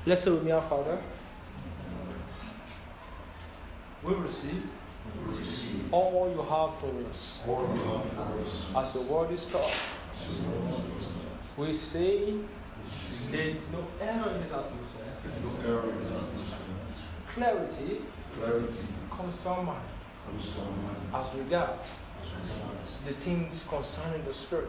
Let's say with me, our Father. We receive all you have for us. As the word is taught, we say there is no error in this atmosphere. Clarity comes to our mind as regards the things concerning the Spirit.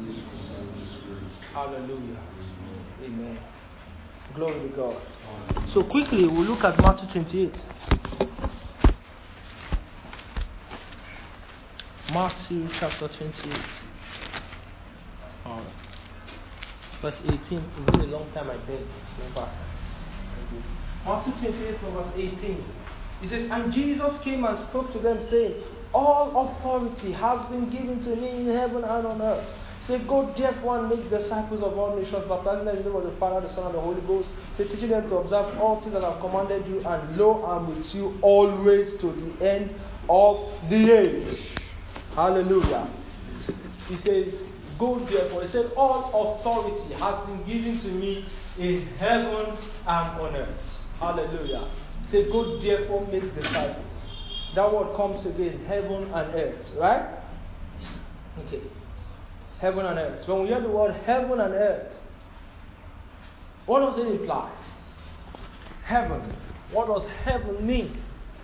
Hallelujah. Amen. Glory to God. So quickly, we'll look at Matthew 28. Matthew chapter 28. Verse 18. It's been a long time I did this. Matthew 28 verse 18. It says, and Jesus came and spoke to them, saying, all authority has been given to me in heaven and on earth. Say, go therefore and make disciples of all nations, baptizing them in the name of the Father, the Son, and the Holy Ghost. Say, teaching them to observe all things that I have commanded you, and lo, I'm with you always to the end of the age. Hallelujah. He says, go therefore. He said, all authority has been given to me in heaven and on earth. Hallelujah. Say, go therefore make disciples. That word comes again, heaven and earth, right? Okay. Heaven and earth. When we hear the word heaven and earth, what does it imply? Heaven. What does heaven mean?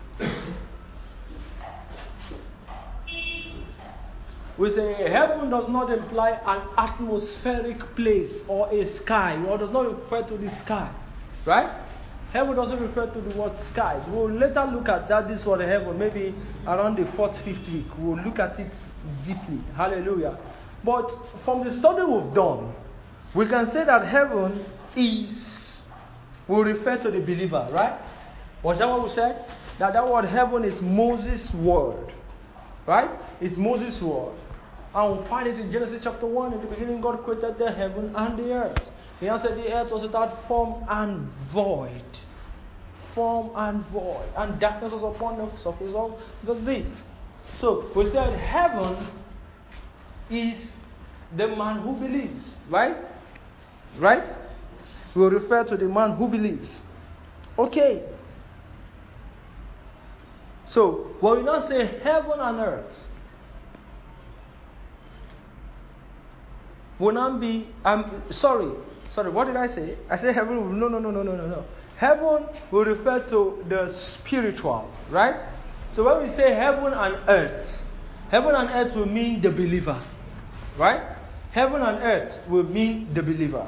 We say heaven does not imply an atmospheric place or a sky, or does not refer to the sky, right? Heaven doesn't refer to the word skies. We'll later look at that, this word heaven, maybe around the 4th, 5th week. We'll look at it deeply. Hallelujah. But from the study we've done, we can say that heaven will refer to the believer, right? Was that what we said? That word heaven is Moses' word, right? It's Moses' word. And we'll find it in Genesis chapter 1. In the beginning, God created the heaven and the earth. He answered, the earth was without form and void. Form and void. And darkness was upon the surface of the deep. So, we said heaven is the man who believes. Right? Right? We will refer to the man who believes. Okay. So, when we now say heaven and earth, will not be, sorry, what did I say? I said heaven, no. Heaven will refer to the spiritual, right? So when we say heaven and earth will mean the believer, right? Heaven and earth will mean the believer.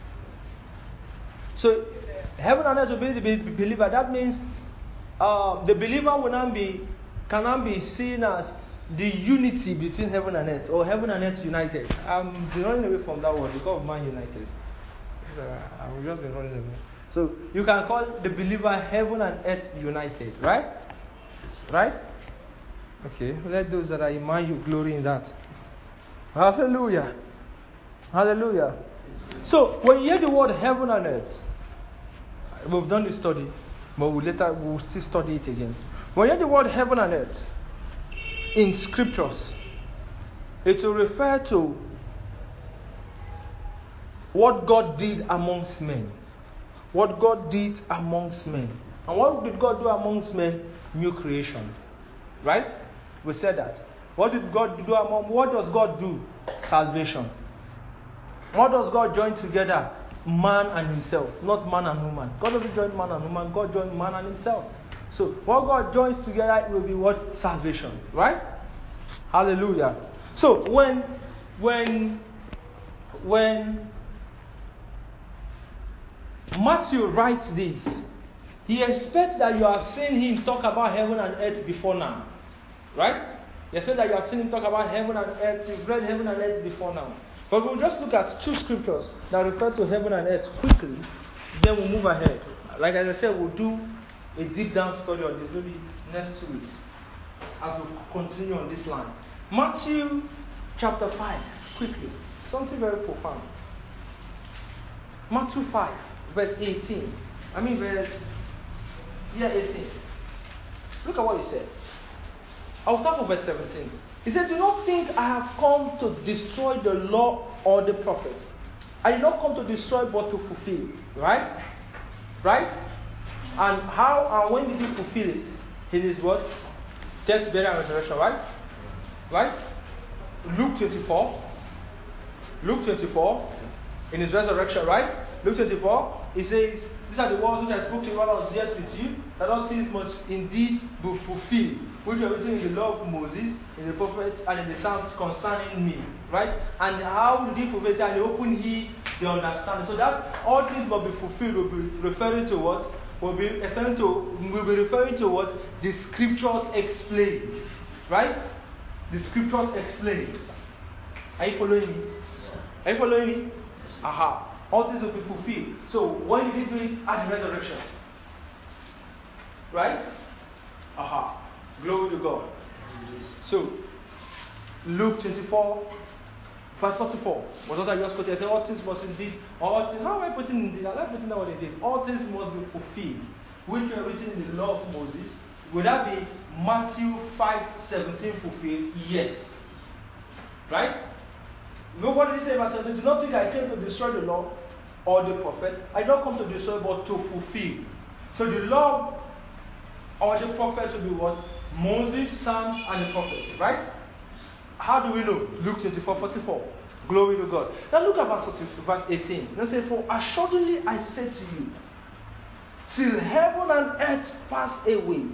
So heaven and earth will be the believer. That means the believer cannot be seen as the unity between heaven and earth, or heaven and earth united. I'm running away from that word because of man united. I've just been running away. So you can call the believer heaven and earth united, right? Right? Okay. Let those that are in man you glory in that. Hallelujah. Hallelujah. So when you hear the word heaven and earth, we've done the study, but we'll still study it again. When you hear the word heaven and earth in scriptures, it will refer to what God did amongst men. What God did amongst men. And what did God do amongst men? New creation. Right? We said that. What does God do? Salvation. What does God join together? Man and himself. Not man and woman. God doesn't join man and woman. God joins man and himself. So what God joins together will be what? Salvation. Right? Hallelujah. So when Matthew writes this, he expects that you have seen him talk about heaven and earth before now. Right? He expects that you have seen him talk about heaven and earth. You've read heaven and earth before now. But we'll just look at 2 scriptures that refer to heaven and earth quickly. Then we'll move ahead. Like as I said, we'll do a deep down study on this maybe next 2 weeks as we continue on this line. Matthew chapter 5, quickly. Something very profound. Matthew 5, verse 18. 18. Look at what he said. I'll start from verse 17. He said, do not think I have come to destroy the law or the prophets. I did not come to destroy but to fulfill. Right? Right? And how and when did he fulfill it? In his what? Death, burial, and resurrection, right? Right? Luke 24. Luke 24. In his resurrection, right? Luke 24. He says, these are the words which I spoke to you while I was yet with you, that all things must indeed be fulfilled, which are written in the law of Moses, in the prophets, and in the Psalms concerning me. Right? And how did he fulfill it? And he opened the understanding. So that all things must be fulfilled will be referring to what? Will be referring to what? The scriptures explain. Right? The scriptures explain. Are you following me? Are you following me? Aha. All things will be fulfilled. So when did he do it? At the resurrection. Right? Aha. Glory to God. So Luke 24, verse 44. What was I just quoted? I said, all things must indeed, all things, how am I putting in the, I'm putting down what they did. All things must be fulfilled, which were written in the law of Moses. Would that be Matthew 5:17 fulfilled? Yes. Right? Nobody say verse 17, do not think I came to destroy the law or the prophet. I don't come to destroy but to fulfill. So the law or the prophet will be what? Moses, Psalms, and the prophets. Right? How do we know? Luke 24:44. Glory to God. Now look at verse 18. Let's say, for assuredly I say to you, till heaven and earth pass away,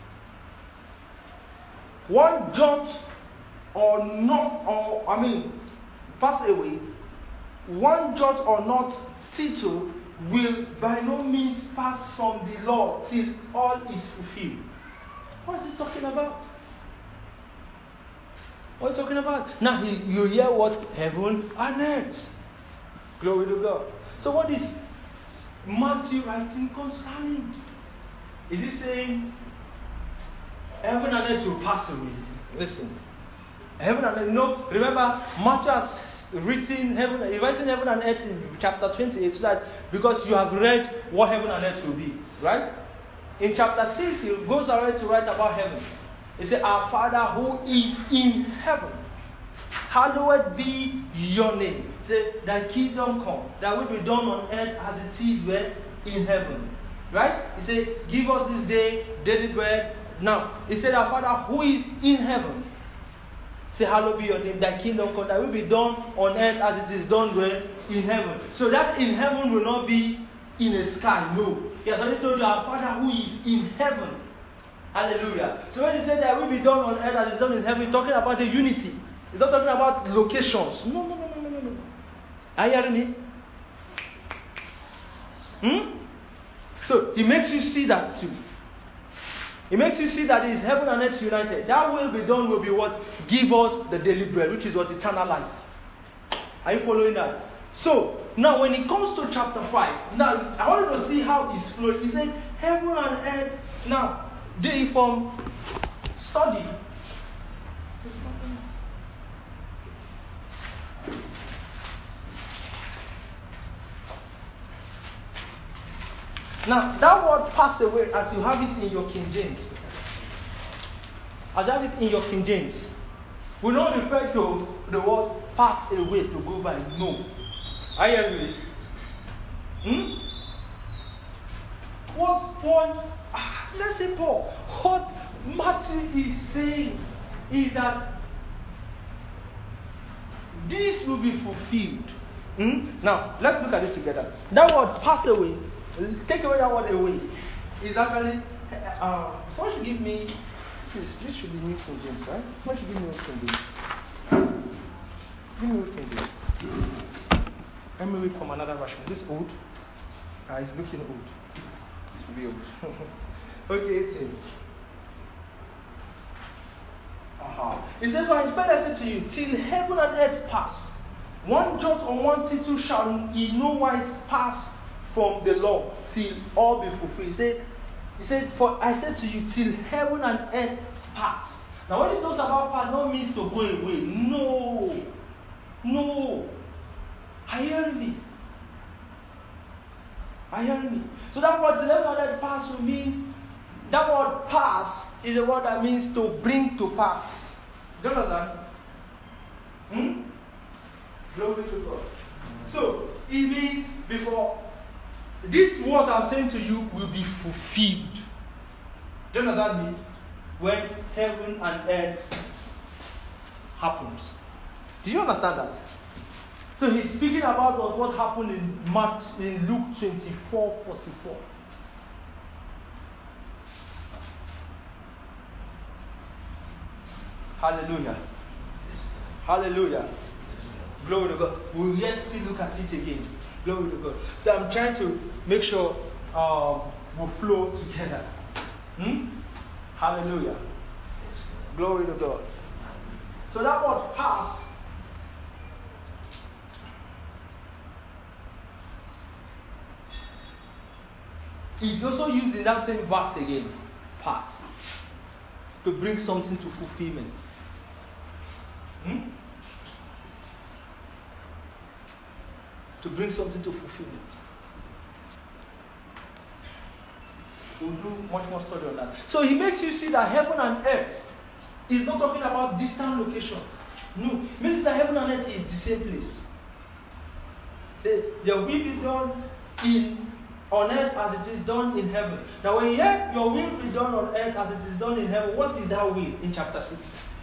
one jot or not, pass away, one jot or not tittle will by no means pass from the law till all is fulfilled. What is he talking about? What are you talking about? Now you hear what? Heaven and earth. Glory to God. So what is Matthew writing concerning? Is he saying heaven and earth will pass away? Listen. Heaven and earth. No, remember, Matthew has written heaven and earth in chapter 28, so that because you have read what heaven and earth will be, right? In chapter 6, he goes ahead to write about heaven. He said, our Father who is in heaven, hallowed be your name. He said, thy kingdom come, thy will be done on earth as it is where in heaven. Right? He said, give us this day daily bread. Now, he said, our Father who is in heaven, say, hallowed be your name, thy kingdom come, thy will be done on earth as it is done where in heaven. So that in heaven will not be in a sky, no. He has already told you, our Father who is in heaven. Hallelujah. So when he said that will be done on earth as it is done in heaven, he's talking about the unity. He's not talking about locations. No. Are you hearing me? So he makes you see that too. He makes you see that it is heaven and earth united. That will be done will be what? Give us the daily bread, which is what? Eternal life. Are you following that? So, now when it comes to chapter 5, now I want you to see how it's flowing. He said, heaven and earth. Now, from study. Now, that word pass away as you have it in your King James. As you have it in your King James. We don't refer to the word pass away to go by. No. Are you hearing me? What Paul, let's say Paul, what Matthew is saying is that this will be fulfilled. Now, let's look at it together. That word pass away, take away that word away, is actually, someone should give me, this should be New King James, right? Someone should give me New King James. Give me New King James. Let me read from another version. This old. It's looking old. It should be old. Okay, it says. It says, for his benefit to you, till heaven and earth pass, one jot or one tittle shall in no wise pass from the law till all be fulfilled. He said, for I said to you, till heaven and earth pass. Now when he talks about pass, no means to go away. No. Are you hearing me? So that word till heaven and earth pass will mean, that word pass is a word that means to bring to pass. Do you understand? Glory to God. So, it means before these words I'm saying to you will be fulfilled. Do you understand me? When heaven and earth happens. Do you understand that? So he's speaking about what happened in Luke 24:44. Hallelujah. Hallelujah. Glory to God. We'll yet still look at it again. Glory to God. So I'm trying to make sure we'll flow together. Hallelujah. Glory to God. So that word pass is also used in that same verse again. Pass. To bring something to fulfillment. To bring something to fulfillment. We'll do much more study on that. So he makes you see that heaven and earth is not talking about distant location. No. It means that heaven and earth is the same place. There will be done on earth as it is done in heaven. Now when you hear your will be done on earth as it is done in heaven, what is that will in chapter 6?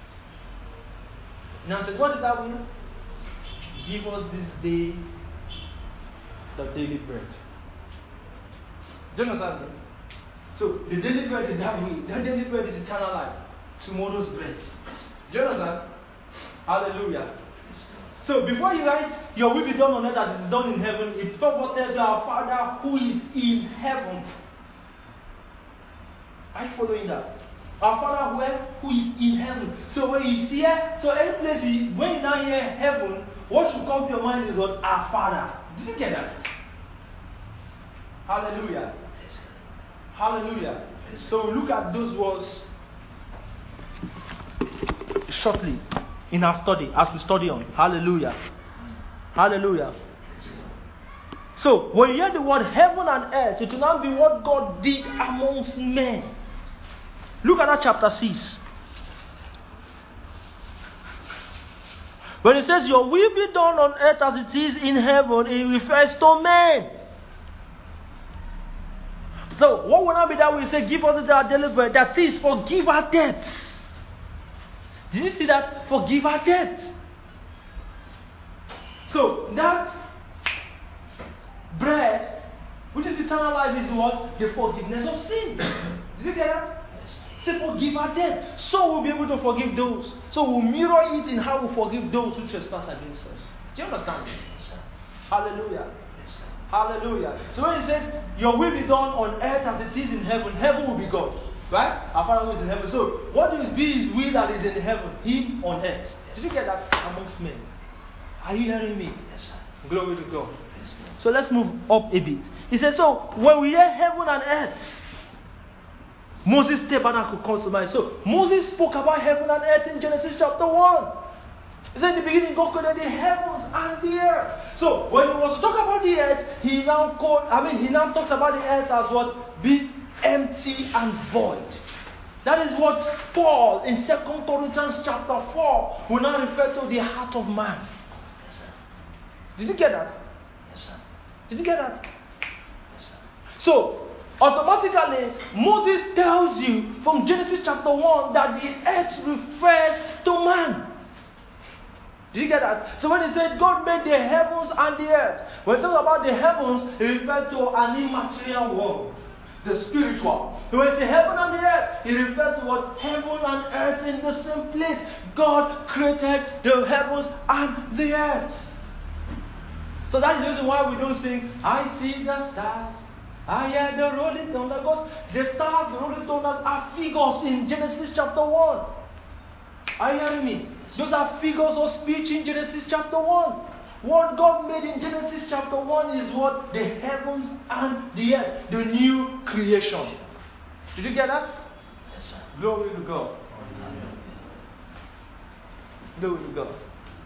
Now says, what is that will? Give us this day the daily bread. Do you understand? So the daily bread is that way. That daily bread is eternal life. Tomorrow's bread. Do you understand? Hallelujah. So before you write, your will be done on earth as it is done in heaven, it first tells you our Father who is in heaven. Are you following that? Our Father who is in heaven. So when you see here, so any place when you now hear heaven, what should come to your mind is what? Our Father. Did you get that? Hallelujah. Hallelujah. So look at those words shortly in our study, as we study on. Hallelujah. Hallelujah. So when you hear the word heaven and earth, it will now be what God did amongst men. Look at that chapter 6. When it says your will be done on earth as it is in heaven, it refers to men. So what will not be that we say, give us our daily bread? That is, forgive our debts. Did you see that? Forgive our debts. So that bread, which is eternal life, is what? The forgiveness of sin. Did you get that? Say forgive our debt. So we'll be able to forgive those. So we'll mirror it in how we forgive those who trespass against us. Do you understand? Hallelujah. Hallelujah. So when it says, your will be done on earth as it is in heaven, heaven will be God. Right? Our Father who is in heaven. So what will be his will that is in heaven? Him on earth. Did you get that? Amongst men. Are you hearing me? Yes, sir. Glory to God. Yes, so let's move up a bit. He says, so when we hear heaven and earth, Moses' tabernacle comes to mind. So Moses spoke about heaven and earth in Genesis chapter 1. He said in the beginning God created the heavens and the earth. So when he was to talk about the earth, he now talks about the earth as what? Be empty and void. That is what Paul in 2 Corinthians chapter 4 will now refer to the heart of man. Yes, sir. Did you get that? Yes, sir. Did you get that? Yes, sir. So automatically, Moses tells you from Genesis chapter 1 that the earth refers to man. Did you get that? So when he said God made the heavens and the earth, when he talks about the heavens, he refers to an immaterial world, the spiritual. So when he says heaven and the earth, he refers to what? Heaven and earth in the same place. God created the heavens and the earth. So that's the reason why we don't sing, I see the stars, I hear the rolling thunder. Because the stars, the rolling thunders are figures in Genesis chapter 1. Are you hearing me? Those are figures of speech in Genesis chapter 1. What God made in Genesis chapter 1 is what? The heavens and the earth. The new creation. Did you get that? Yes, sir. Glory to God. Glory to God.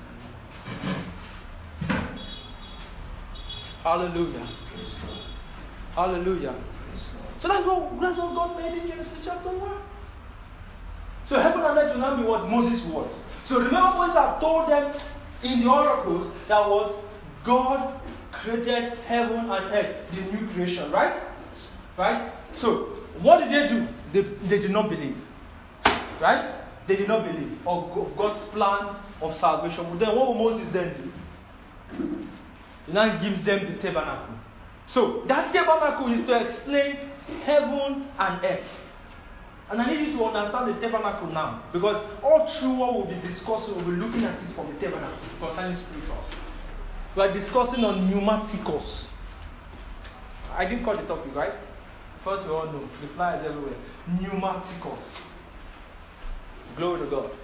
Hallelujah. Hallelujah. So that's what God made in Genesis chapter 1. So heaven and earth will now be what Moses was. So remember Moses had told them in the oracles that was God created heaven and earth, the new creation, right? Right? So, what did they do? They did not believe. Right? They did not believe of God's plan of salvation. But then what will Moses then do? He now gives them the tabernacle. So, that tabernacle is to explain heaven and earth. And I need you to understand the tabernacle now. Because all through what we'll be discussing, we'll be looking at it from the tabernacle concerning spirituals. We are discussing on pneumaticos. I didn't call the topic, right? First we all know, the fly is everywhere. Pneumaticos. Glory to God.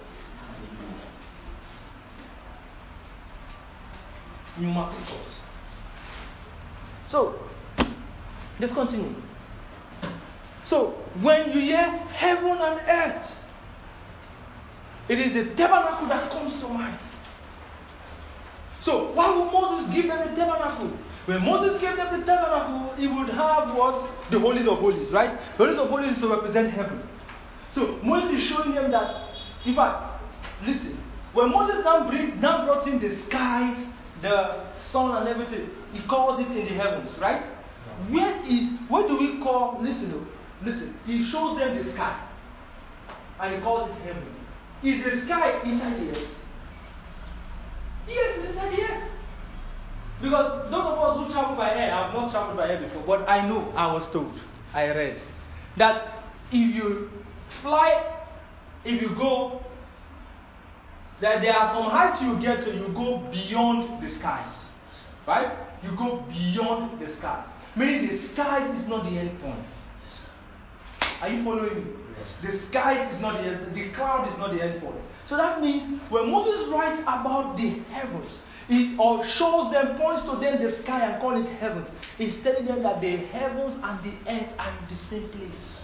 Pneumaticos. So, let's continue. So, when you hear heaven and earth, it is the tabernacle that comes to mind. So, why would Moses give them the tabernacle? When Moses gave them the tabernacle, he would have what? The Holies of Holies, right? The Holies of Holies to represent heaven. So, Moses is showing them that, in fact, listen, when Moses now brought in the skies, the sun and everything, he calls it in the heavens, right? Where do we call, listen, he shows them the sky, and he calls it heaven. Is the sky inside the earth? Yes, it's inside the earth. Because those of us who travel by air, I have not traveled by air before, but I know, I was told, I read, that if you fly, if you go, that there are some heights you get to, you go beyond the skies. Right? You go beyond the skies. Meaning the skies is not the end point. Are you following me? Yes. The sky is not the end, the cloud is not the end point. So that means when Moses writes about the heavens, it or shows them, points to them the sky and call it heaven. He's telling them that the heavens and the earth are in the same place.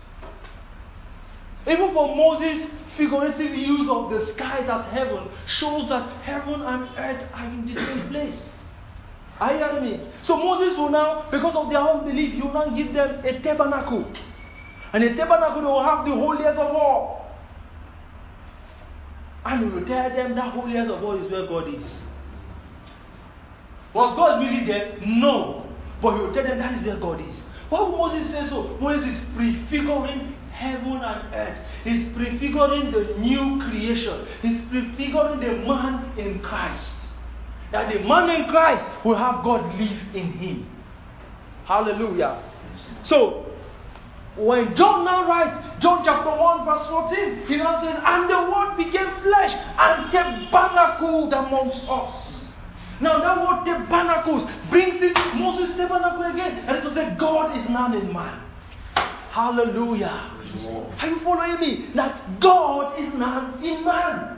Even for Moses, figurative use of the skies as heaven shows that heaven and earth are in the same place. Are you hearing me? So Moses will now, because of their unbelief, he will now give them a tabernacle. And a tabernacle will have the holiest of all. And he will tell them that holiest of all is where God is. Was God really there? No. But he will tell them that is where God is. Why would Moses say so? Moses is prefiguring heaven and earth. He's prefiguring the new creation. He's prefiguring the man in Christ. That the man in Christ will have God live in him. Hallelujah. So, when John now writes, John chapter 1 verse 14, he now says, and the word became flesh and tabernacled amongst us. Now that word tabernacles brings it Moses' tabernacle again. And it will say, God is now in man. Hallelujah. Are you following me? That God is now in man.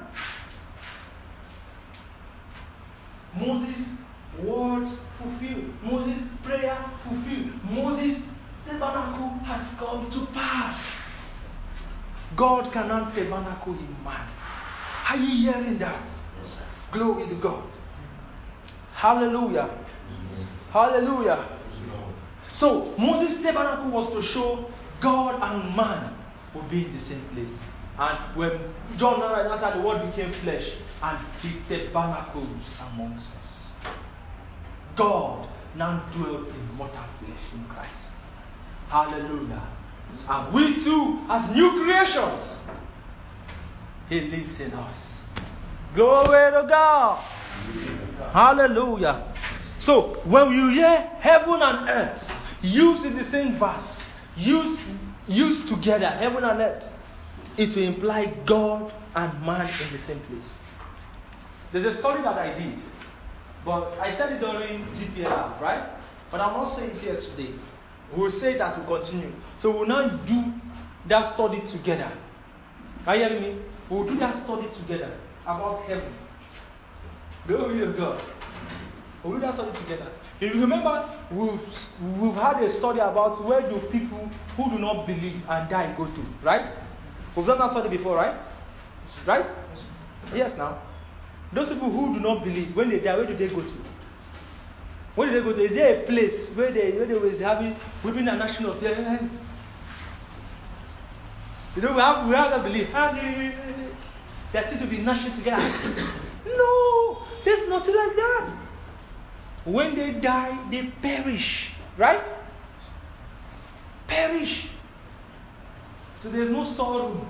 Moses' words fulfilled. Moses' prayer fulfilled. Moses' tabernacle has come to pass. God cannot tabernacle in man. Are you hearing that? Yes, sir. Glory to God. Hallelujah. Hallelujah. So Moses' tabernacle was to show God and man will be in the same place. And when John now writes that the word became flesh and he tabernacles amongst us. God now dwelt in mortal flesh in Christ. Hallelujah. And we too, as new creations, he lives in us. Glory to God. Hallelujah. So when you hear heaven and earth used in the same verse, used together, heaven and earth, it will imply God and man in the same place. There's a story that I did, but I said it during GPLR, right? But I'm not saying it here today. We'll say it as we continue. So we'll now do that study together. Are you hearing me? We'll do that study together about heaven. Glory to God. We'll do that study together. If you remember, we've had a study about where do people who do not believe and die go to, right? We've done that study before, right? Right? Yes, now. Those people who do not believe, when they die, where do they go to? Where do they go to? Is there a place where they was having weeping and gnashing of teeth? You know, we have that belief. They are to be gnashing together. No, there's nothing like that. When they die, they perish. Right? Perish. So there's no storeroom.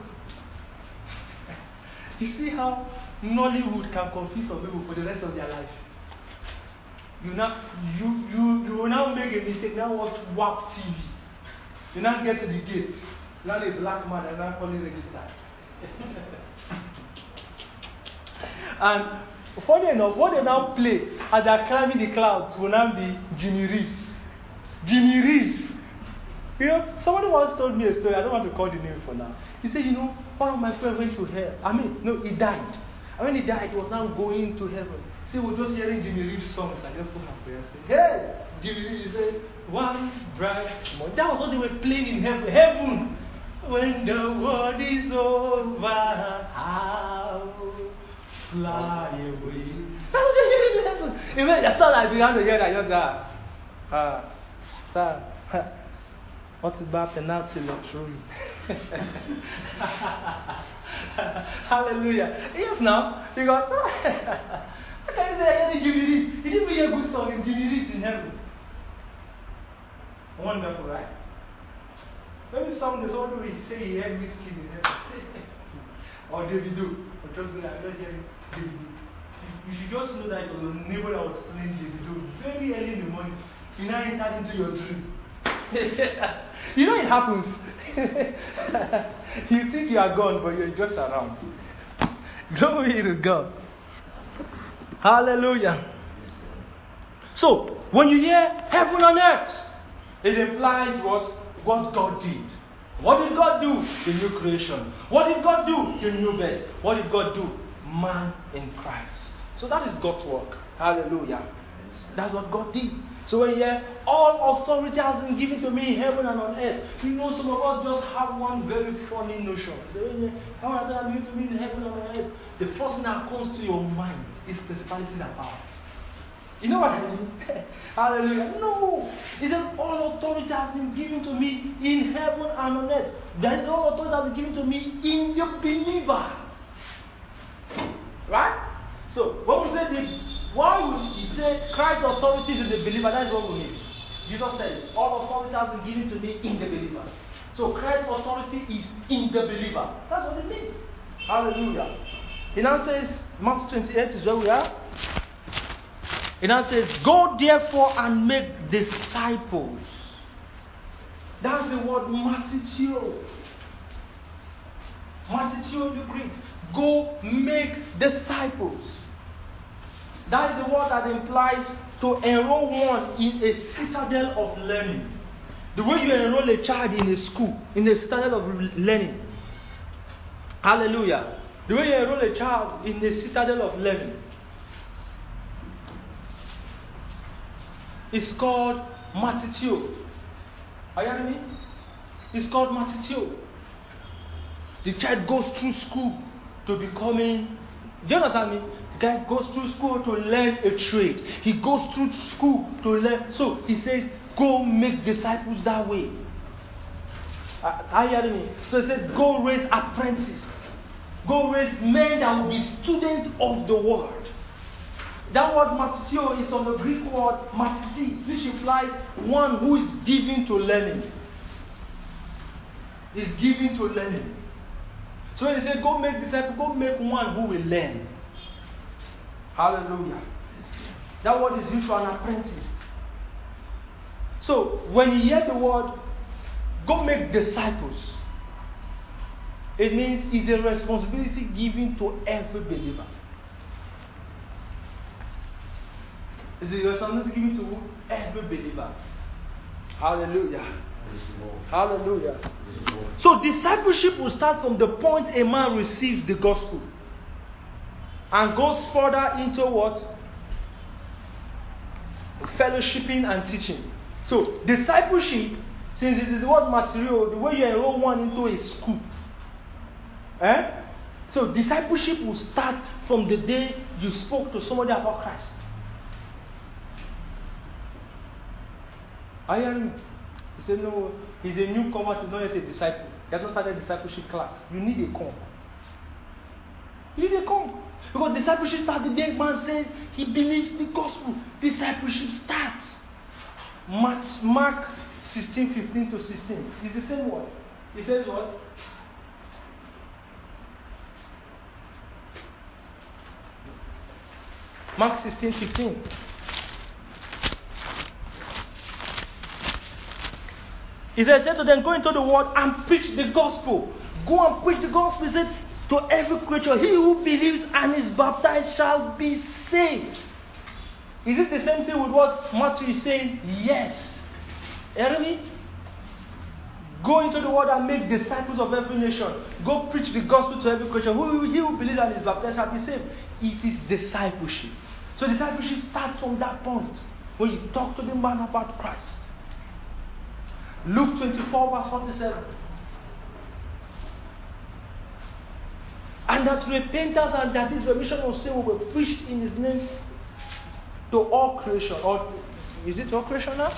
You see how Nollywood can confuse some people for the rest of their life. You will now make a mistake, now watch WAP TV. You now get to the gate. Now a black man and now calling registered. And funny enough, what they now play as they're climbing the clouds will now be Jimmy Reeves. Jimmy Reeves. You know, somebody once told me a story, I don't want to call the name for now. He said, you know, one of my friends went to hell. He died. And when he died, he was now going to heaven. See, we're just hearing Jimmy Reeves songs. I just put my prayer and say, hey, Jimmy Reeves, he said, one bright morning. That was what they were playing in heaven. Heaven. When the world is over, I'll fly away. That's what you're hearing in heaven. Even that's all I began to hear that. Just sir, what's about penalty luxury? Hallelujah. Yes, now, because I can't say any Jimmy Reeves. He didn't hear a good song in Jimmy Reeves in heaven. Wonderful, right? Maybe someday someone will say he heard whiskey in heaven. Or Davido. Or trust me, I'm not hearing Davido. You should just know that your neighbor that was playing Davido very early in the morning. You now entered into your dream. You know it happens. You think you are gone, but you're just around. Glory to God. Hallelujah. So, when you hear heaven and earth, it implies what God did. What did God do? The new creation. What did God do? The new birth. What did God do? Man in Christ. So that is God's work. Hallelujah. That's what God did. So when you hear all authority has been given to me in heaven and on earth, you know some of us just have one very funny notion. So when you hear how has that given to me in heaven and on earth, the first thing that comes to your mind is principalities and powers. You know what I mean? Hallelujah. No. It says all authority has been given to me in heaven and on earth. There is all authority that has been given to me in the believer. Right? So when we say why would he say Christ's authority is in the believer? That's what we mean. Jesus said, all authority has been given to me in the believer. So Christ's authority is in the believer. That's what it means. Hallelujah. He now says, Matthew 28 is where we are. He now says, go therefore and make disciples. That's the word matitio. Matitio in the Greek. Go make disciples. That is the word that implies to enroll one in a citadel of learning. The way you enroll a child in a school, in a citadel of learning. Hallelujah. The way you enroll a child in a citadel of learning. It's called matitio. Are you hearing me? It's called matitio. The child goes through school to becoming. Do you understand me? The guy goes through school to learn a trade. He goes through school to learn. So he says, go make disciples that way. Are you hearing me? So he said, go raise apprentices. Go raise men that will be students of the word. That word matitio is from the Greek word matitis, which implies one who is given to learning. Is given to learning. So when he said, go make disciples, go make one who will learn. Hallelujah. That word is used for an apprentice. So when you hear the word, go make disciples, it means it's a responsibility given to every believer. It's a responsibility given to every believer. Hallelujah. Hallelujah. So discipleship will start from the point a man receives the gospel and goes further into what? Fellowshipping and teaching. So discipleship, since it is what material, the way you enroll one into a school. So discipleship will start from the day you spoke to somebody about Christ. Are you hearing me? He said, no, he's a newcomer, he's not yet a disciple. He has not started discipleship class. You need a comb. You need a comb. Because discipleship starts, the big man says he believes the gospel. Discipleship starts. Mark 16:15 to 16. It's the same word. He says what? Mark 16:15. He said to them, go into the world and preach the gospel. Go and preach the gospel. He said, to every creature, he who believes and is baptized shall be saved. Is it the same thing with what Matthew is saying? Yes. Hear me? Go into the world and make disciples of every nation. Go preach the gospel to every creature. He who believes and is baptized shall be saved. It is discipleship. So discipleship starts from that point when you talk to the man about Christ. Luke 24 verse 47. And that repentance and that this remission of sin will be preached in his name to all creation. Or is it all creation now?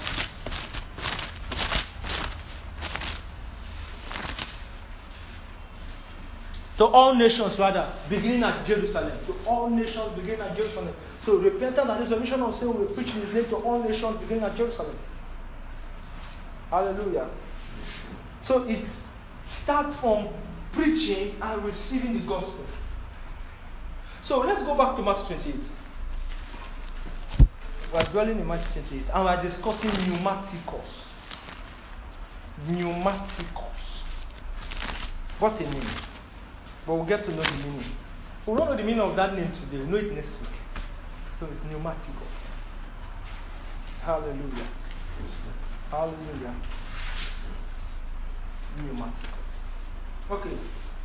To all nations rather, beginning at Jerusalem. To all nations beginning at Jerusalem. So repentance and this remission of sin will be preached in his name to all nations beginning at Jerusalem. Hallelujah. So it starts from preaching and receiving the gospel. So let's go back to Matthew 28. We're dwelling in Matthew 28 and we're discussing pneumaticos. Pneumaticos. What a name. But we'll get to know the meaning. We don't know the meaning of that name today. We'll know it next week. So it's pneumaticos. Hallelujah. Hallelujah. Pneumaticos. Okay.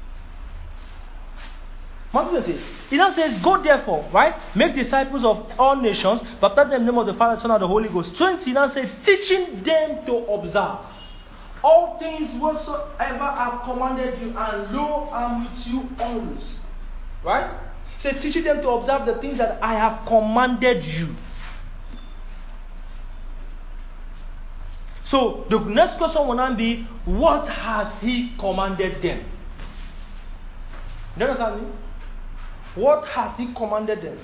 Matthew 28. He now says, go therefore, right? Make disciples of all nations, baptize them in the name of the Father, Son, and the Holy Ghost. 20 now says, teaching them to observe all things whatsoever I've commanded you, and lo, I'm with you always. Right? So teaching them to observe the things that I have commanded you. So the next question will now be, what has he commanded them? Do you understand me? What has he commanded them?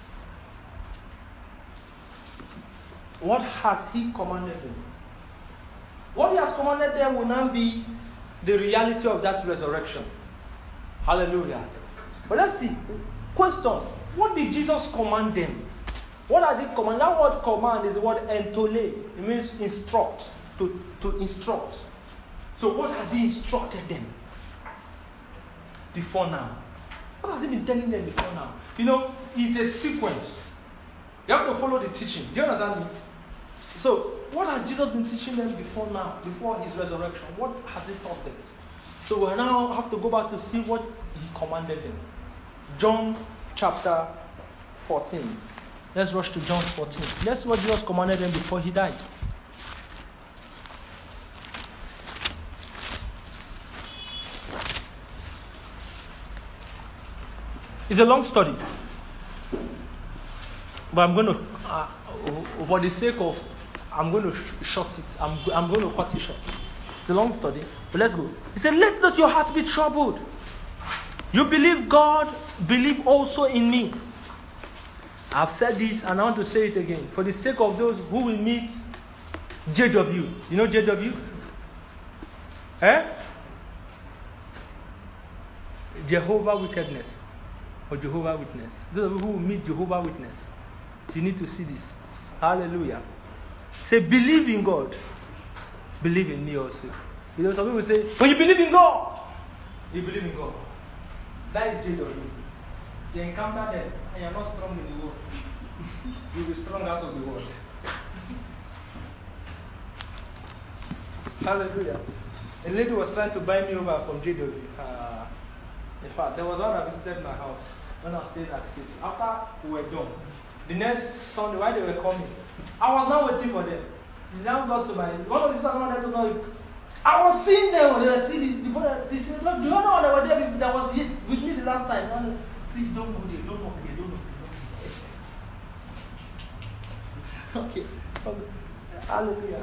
What has he commanded them? What he has commanded them will now be the reality of that resurrection. Hallelujah. But let's see. Question. What did Jesus command them? What has he commanded? That word command is the word entole. It means instruct. To instruct. So what has he instructed them before now? What has he been telling them before now? You know, it's a sequence. You have to follow the teaching. Do you understand me? So, what has Jesus been teaching them before now, before his resurrection? What has he taught them? So we now have to go back to see what he commanded them. John chapter 14. Let's rush to John 14. Let's see what Jesus commanded them before he died. It's a long study. But I'm going to, for the sake of, I'm going to short it. I'm going to cut it short. It's a long study. But let's go. He said, let not your heart be troubled. You believe God, believe also in me. I've said this and I want to say it again. For the sake of those who will meet JW. You know JW? Jehovah Wickedness. Or Jehovah Witness. Those of you who will meet Jehovah Witness. You need to see this. Hallelujah. Say, believe in God. Believe in me also. You know, some people say, when you believe in God, you believe in God. That is JW. You encounter them and you're not strong in the world. You'll be strong out of the world. Hallelujah. A lady was trying to buy me over from JW. In fact, there was one that visited my house when I was staying at States. After we were done, the next Sunday, while they were coming, I was now waiting for them. They now got to my, one of the sisters wanted to know, I was seeing them when they were seeing the they said, do you know they were there that was with me the last time? Please don't go there, don't go there, don't go there. Okay. Hallelujah.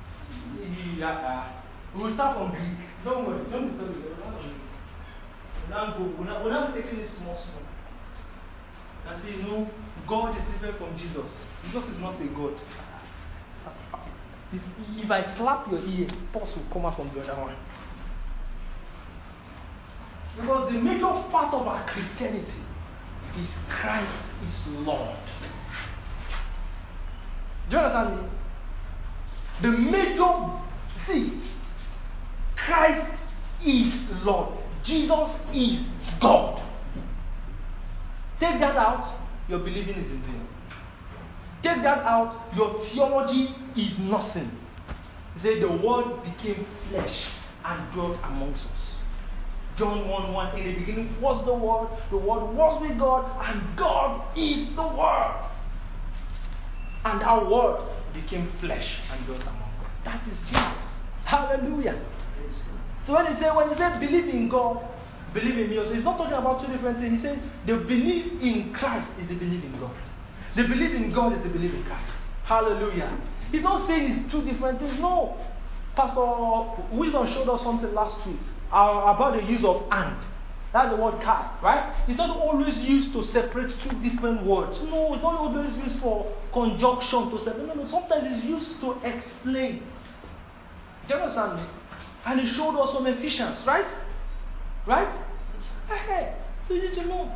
We will start from Greek. Don't worry, don't disturb me. We'll not be taking it small. and say, God is different from Jesus. Jesus is not a God. If I slap your ear, pulse will come out from the other one. Because the major part of our Christianity is Christ is Lord. Do you understand me? The major Christ is Lord. Jesus is God. Take that out, your believing is in vain. Take that out, your theology is nothing. Say the Word became flesh and dwelt amongst us. John 1:1, in the beginning was the Word was with God, and God is the Word. And our Word became flesh and dwelt among us. That is Jesus. Hallelujah. So when he said believe in God, believe in me also, he's not talking about two different things. He said the belief in Christ is the belief in God. The belief in God is the belief in Christ. Hallelujah. He's not saying it's two different things. No. Pastor Wisdom showed us something last week about the use of and. That's the word kai, right? It's not always used to separate two different words. No, it's not always used for conjunction to separate. No, sometimes it's used to explain. Do you understand me? And he showed us from Ephesians, right? Right? Okay. So you need to know.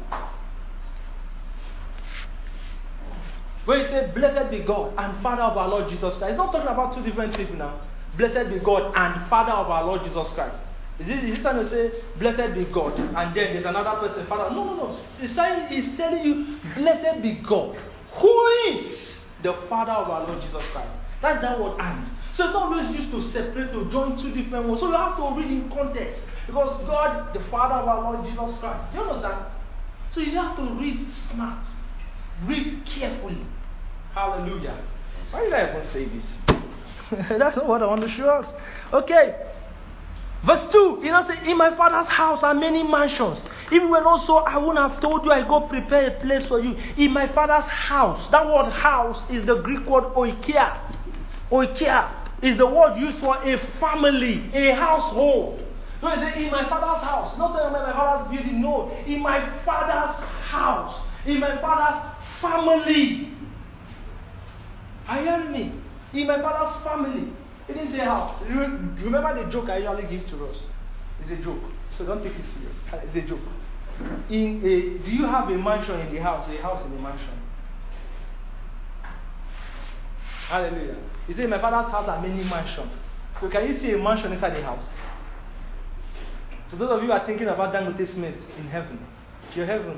When he said, blessed be God and Father of our Lord Jesus Christ, he's not talking about two different people now. Blessed be God and Father of our Lord Jesus Christ. Is he trying to say, blessed be God, and then there's another person, Father? No. He's telling you, blessed be God, who is the Father of our Lord Jesus Christ. That's that word and. So it's not always used to separate, to join two different words. So you have to read in context. Because God, the Father of our Lord Jesus Christ. Do you understand? So you have to read smart. Read carefully. Hallelujah. Why did I even say this? That's not what I want to show us. Okay. Verse 2, in my Father's house are many mansions. If it were not so, I wouldn't have told you I go prepare a place for you. In my Father's house. That word house is the Greek word oikia. Oikia is the word used for a family, a household. So he said, in my Father's house. Not in my Father's building, no. In my Father's house. In my Father's family. Are you hearing me? In my Father's family. He didn't say house. Remember the joke I usually give to us? It's a joke. So don't take it serious. It's a joke. Do you have a mansion in the house? A house in the mansion? Hallelujah. He said, in my Father's house are many mansions. So can you see a mansion inside the house? So those of you who are thinking about Dangote Smith in heaven, your heaven,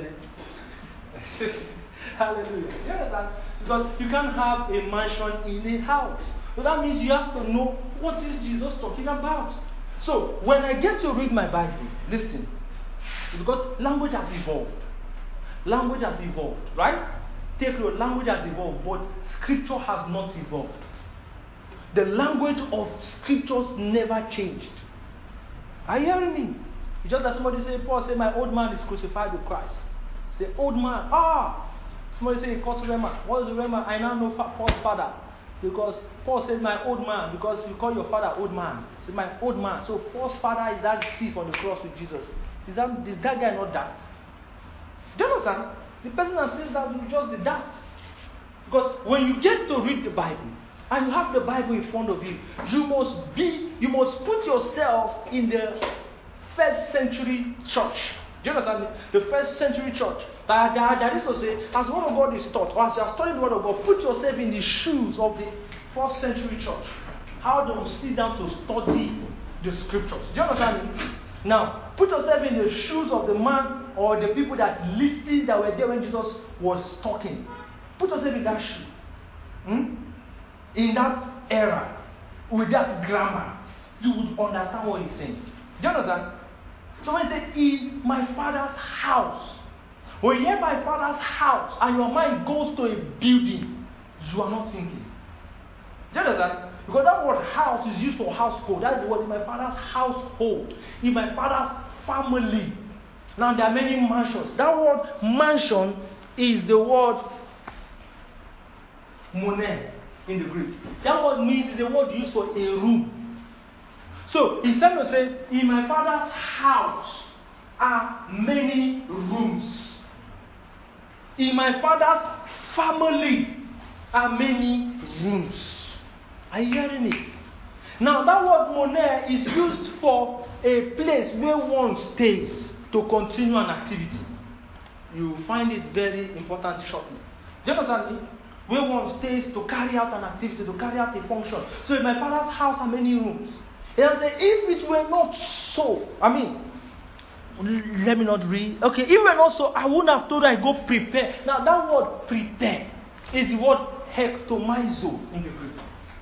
hallelujah. You understand? Because you can't have a mansion in a house. So that means you have to know what is Jesus talking about. So when I get to read my Bible, listen. Because language has evolved. Language has evolved, right? Take note, language has evolved, but scripture has not evolved. The language of scriptures never changed. Are you hearing me? It's just that somebody say, Paul said, my old man is crucified with Christ. Say, old man. Somebody say, he called to Rema. What is the Rema? I now know Paul's father. Because Paul said, my old man, because you call your father old man. He said, my old man. So Paul's father is that thief on the cross with Jesus. Is that guy not that? Do you understand? The person that says that is just the that. Because when you get to read the Bible, and you have the Bible in front of you, you must put yourself in the first century church. Do you understand? The first century church. That is to say, as the Word of God is taught, or as you are studying the Word of God, put yourself in the shoes of the first century church. How do you sit down to study the scriptures? Do you understand me? Now, put yourself in the shoes of the man or the people that listened, that were there when Jesus was talking. Put yourself in that shoe. In that era, with that grammar, you would understand what he's saying. Do you understand? So when he says, in my Father's house, when you hear my Father's house and your mind goes to a building, you are not thinking. Do you understand? Because that word house is used for household. That's the word, in my Father's household, in my Father's family. Now there are many mansions. That word mansion is the word monen in the Greek. That word means the word used for a room. So he's trying to say, in my Father's house are many rooms. In my Father's family are many rooms. Are you hearing me? Now that word monē is used for a place where one stays to continue an activity. You find it very important shortly. Do you understand me? Where one stays to carry out an activity, to carry out a function. So in my Father's house are many rooms. And I say, if it were not so, let me not read. Okay, if it were not so, I wouldn't have told you I go prepare. Now that word prepare is the word hektomizo in the Greek.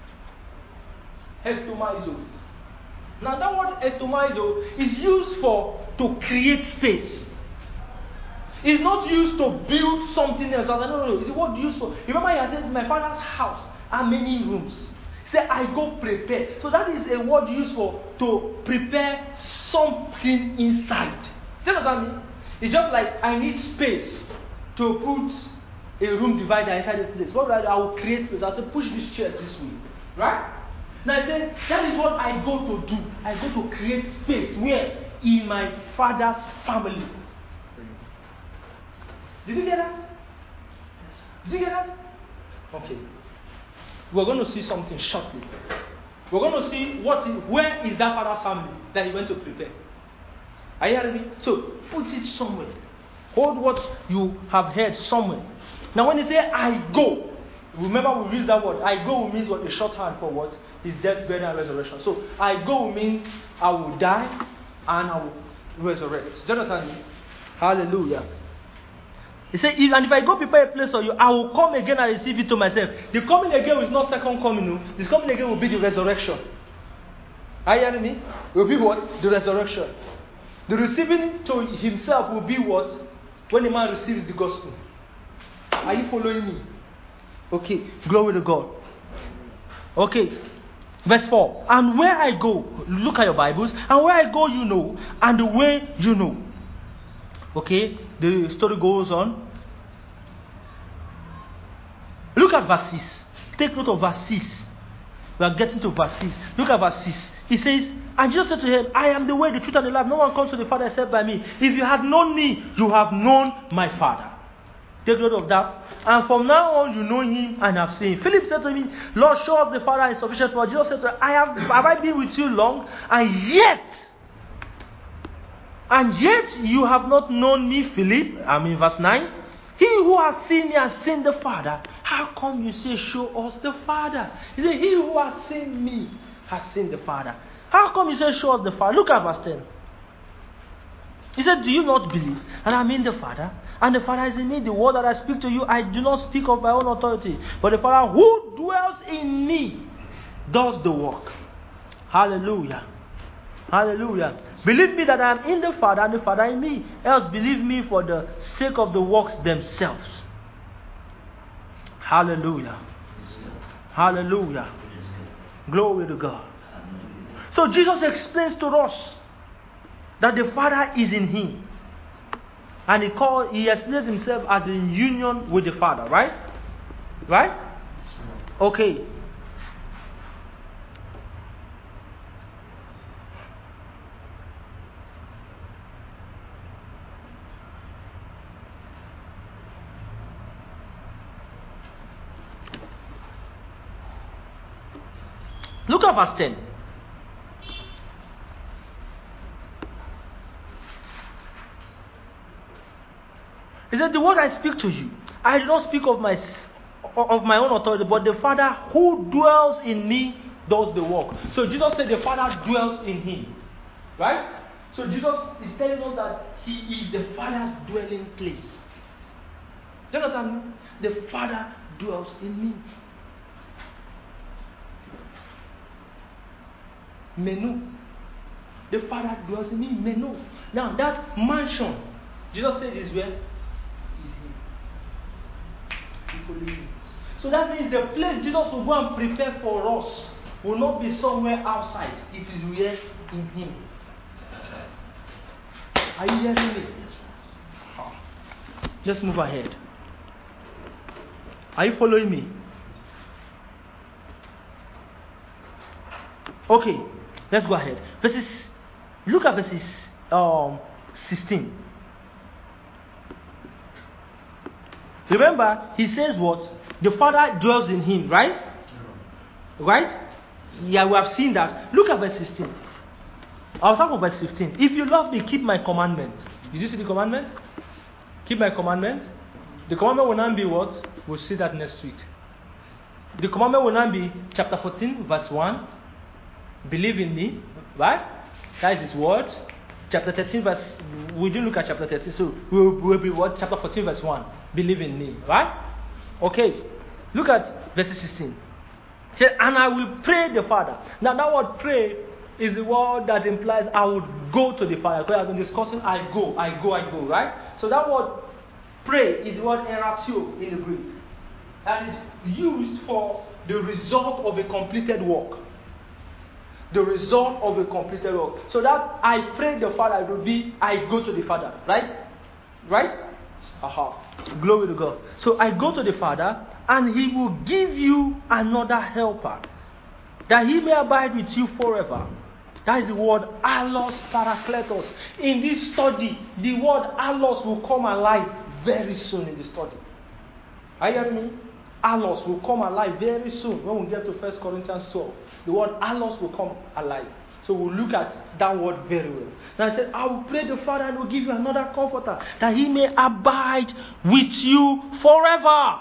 Hektomizo. Now that word hektomizo is used to create space. It's not used to build something else. No. It's a word used for. Remember, I said, my Father's house are many rooms. Say, I go prepare. So that is a word used for to prepare something inside. Do you understand me? It's just like I need space to put a room divider inside this place. What will I do? I will create space. I'll say, push this chair this way. Right? Now I said, that is what I go to do. I go to create space. Where? In my Father's family. Did you get that? Yes. Did you get that? Okay. We're going to see something shortly. We're going to see where is that Father's family that he went to prepare. Are you hearing me? So put it somewhere. Hold what you have heard somewhere. Now when you say I go, remember we use that word. I go means what? A shorthand for what? Is death, burial, and resurrection. So I go means I will die and I will resurrect. Do you understand me? Hallelujah. He said, and if I go prepare a place for you, I will come again and receive it to myself. The coming again is not second coming. No. This coming again will be the resurrection. Are you hearing me? It will be what? The resurrection. The receiving to himself will be what? When a man receives the gospel. Are you following me? Okay. Glory to God. Okay. Verse 4. And where I go, look at your Bibles, and where I go you know, and the way you know. Okay, the story goes on. Look at verse 6. Take note of verse 6. We are getting to verse 6. Look at verse 6. He says, and Jesus said to him, I am the way, the truth, and the life. No one comes to the Father except by me. If you had known me, you have known my Father. Take note of that. And from now on, you know him and have seen him. Philip said to me, Lord, show us the Father is sufficient for us. Jesus said to him, have I been with you long? And yet you have not known me, Philip. Verse 9. He who has seen me has seen the Father. How come you say, show us the Father? He said, he who has seen me has seen the Father. How come you say, show us the Father? Look at verse 10. He said, do you not believe? And I'm in the Father, and the Father is in me. The word that I speak to you, I do not speak of my own authority, but the Father who dwells in me does the work. Hallelujah. Hallelujah. Believe me that I am in the Father and the Father in me. Else believe me for the sake of the works themselves. Hallelujah. Hallelujah. Glory to God. So Jesus explains to us that the Father is in him. And he explains himself as in union with the Father, right? Right? Okay. Look at verse 10. He said, the word I speak to you, I do not speak of my own authority, but the Father who dwells in me does the work. So Jesus said the Father dwells in him. Right? So Jesus is telling us that he is the Father's dwelling place. Do you understand? The Father dwells in me. Menu. The Father dwells in me. Menu. Now that mansion, Jesus said is where? So that means the place Jesus will go and prepare for us will not be somewhere outside. It is where? In him. Are you hearing me? Let's move ahead. Are you following me? Okay, let's go ahead. Look at verses 16. Remember, he says what? The Father dwells in him, right? Right? Yeah, we have seen that. Look at verse 16. I'll start from verse 15. If you love me, keep my commandments. Did you see the commandment? Keep my commandments. The commandment will not be what? We'll see that next week. The commandment will not be chapter 14, verse 1. Believe in me. Right? That is his word. Chapter 13, verse... We didn't look at chapter 13, so we'll be what? Chapter 14, verse 1. Believe in me. Right? Okay. Look at verse 16. He said, and I will pray the Father. Now that word pray is the word that implies I would go to the Father. Because I've been discussing I go, right? So that word pray is the word eratio in the Greek. And it's used for the result of a completed work. The result of a completed work. So that I pray the Father will be I go to the Father. Right? Right? Aha. Glory to God. So I go to the Father and he will give you another helper, that he may abide with you forever. That is the word allos parakletos. In this study, the word allos will come alive very soon in the study. Are you hearing me? Allos will come alive very soon when we get to 1 Corinthians 12. The word allos will come alive. So we'll look at that word very well. Now I said, I will pray the Father and will give you another comforter, that he may abide with you forever.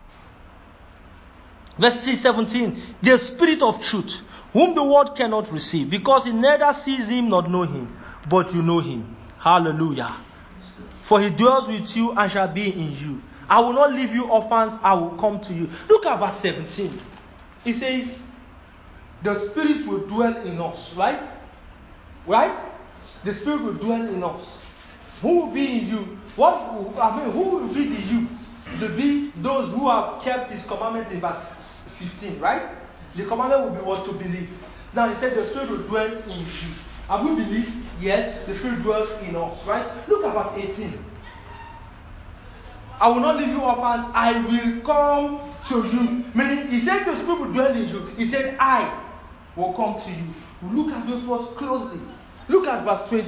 Verse 17, the Spirit of truth, whom the world cannot receive, because it neither sees him nor know him, but you know him. Hallelujah. For he dwells with you and shall be in you. I will not leave you orphans, I will come to you. Look at verse 17. It says, the Spirit will dwell in us, right? Right? The Spirit will dwell in us. Who will be in you? Who will be the you? To be those who have kept his commandment in verse 15, right? The commandment will be what? To believe. Now he said the Spirit will dwell in you. Have we believed? Yes, the Spirit dwells in us, right? Look at verse 18. I will not leave you orphans, I will come to you. Meaning, he said the Spirit will dwell in you. He said, I will come to you. Look at those words closely. Look at verse 20.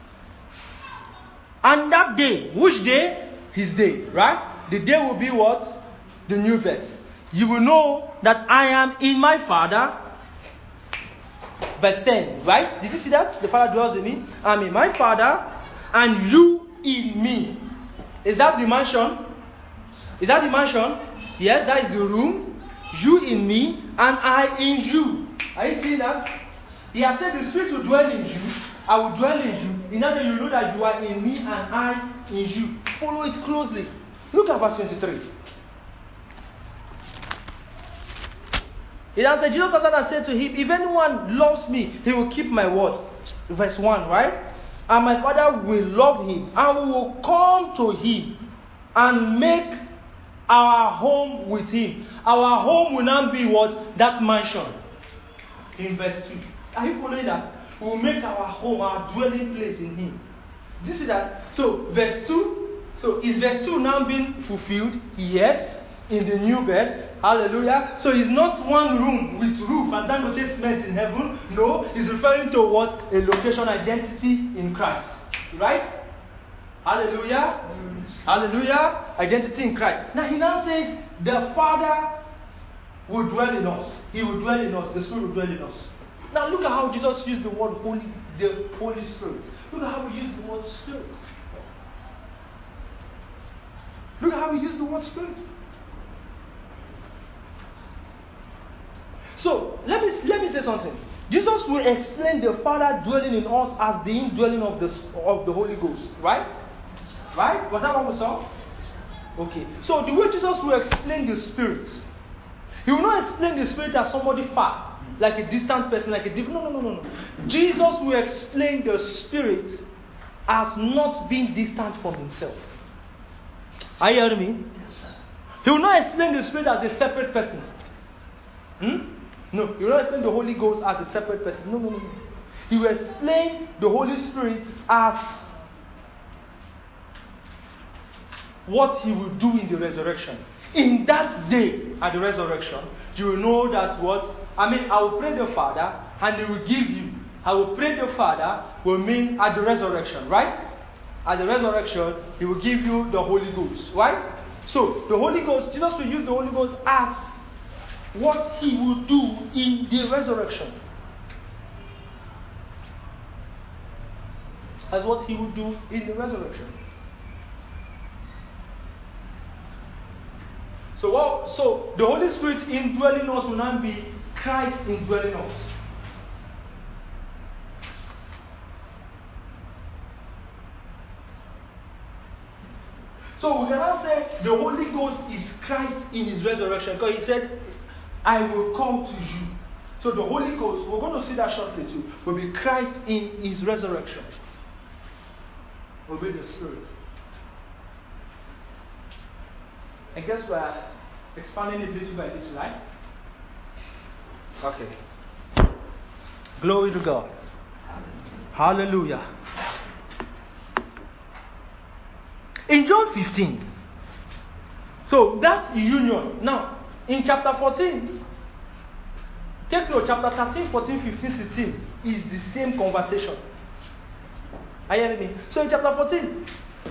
And that day, which day? His day, right? The day will be what? The new birth. You will know that I am in my Father. Verse 10, right? Did you see that? The Father dwells in me. I am in my Father, and you in me. Is that the mansion? Is that the mansion? Yes, that is the room. You in me, and I in you. Are you seeing that? He has said the Spirit will dwell in you. I will dwell in you. In order you know that you are in me and I in you. Follow it closely. Look at verse 23. It answered, Jesus answered and said to him, if anyone loves me, he will keep my word. Verse 1, right? And my Father will love him, and we will come to him and make our home with him. Our home will not be what? That mansion. In verse 2. Are you following that? We will make our home, our dwelling place in him. This is that. So, verse 2. So, is verse 2 now being fulfilled? Yes. In the new bed. Hallelujah. So, it's not one room with roof and then go cement in heaven. No. It's referring to what? A location identity in Christ. Right? Hallelujah. Hallelujah. Identity in Christ. Now, he now says, the Father will dwell in us. He will dwell in us. The Spirit will dwell in us. Now look at how Jesus used the word Holy, the Holy Spirit. Look at how he used the word Spirit. Look at how he used the word Spirit. So let me say something. Jesus will explain the Father dwelling in us as the indwelling of the Holy Ghost. Right? Right? Was that what we saw? Okay. So the way Jesus will explain the Spirit, he will not explain the Spirit as somebody far, like a distant person, like a different. No. Jesus will explain the Spirit as not being distant from himself. Are you hearing me? Yes, sir. He will not explain the Spirit as a separate person. No, he will not explain the Holy Ghost as a separate person. No. He will explain the Holy Spirit as what he will do in the resurrection. In that day at the resurrection, you will know that what? I will pray the Father and he will give you. I will pray the Father will mean at the resurrection, right? At the resurrection, he will give you the Holy Ghost, right? So the Holy Ghost, Jesus will use the Holy Ghost as what he will do in the resurrection. As what he will do in the resurrection. So the Holy Spirit indwelling us will now be Christ indwelling us. So we can now say the Holy Ghost is Christ in his resurrection, because he said, I will come to you. So the Holy Ghost, we're going to see that shortly too, will be Christ in his resurrection. Will be the Spirit. I guess we're expanding it little by little, right? Okay. Glory to God. Hallelujah. In John 15, so that's union. Now, in chapter 14, take note, chapter 13, 14, 15, 16 is the same conversation. Are you hearing me? So in chapter 14,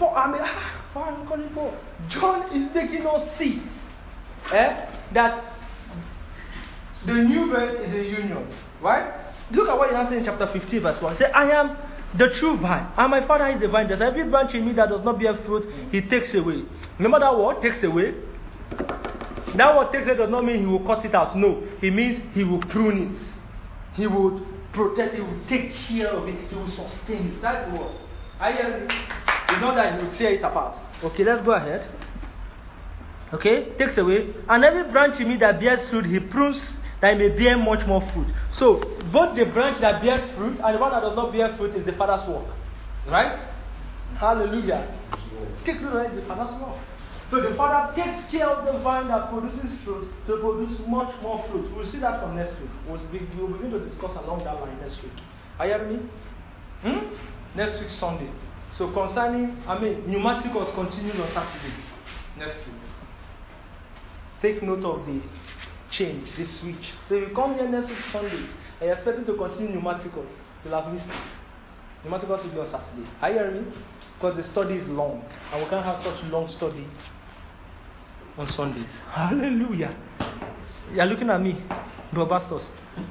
Paul, John is making us see that the new birth is a union. Right? Look at what he has said in chapter 15, verse 1. He said, I am the true vine, and my Father is the vine. There's every branch in me that does not bear fruit, he takes away. Remember that word, takes away? That word takes away does not mean he will cut it out. No, it means he will prune it. He will protect it, he will take care of it, he will sustain it. That's the word. I hear it. It's not that he will tear it apart. Okay, let's go ahead. Okay, takes away. And every branch in me that bears fruit, he prunes that it may bear much more fruit. So, both the branch that bears fruit and the one that does not bear fruit is the Father's work. Right? Hallelujah. Take note of the Father's work. So the Father takes care of the vine that produces fruit to produce much more fruit. We'll see that from next week. We'll begin to discuss along that line next week. Are you hearing me? Next week, Sunday. So concerning, pneumaticals continues on Saturday. Next week. Take note of the change, the switch. So if you come here next week Sunday and you're expecting to continue pneumaticals, you'll have missed it. Pneumaticals will be on Saturday. Are you hearing me? Because the study is long and we can't have such long study on Sundays. Hallelujah. You're looking at me, Bro Bastos.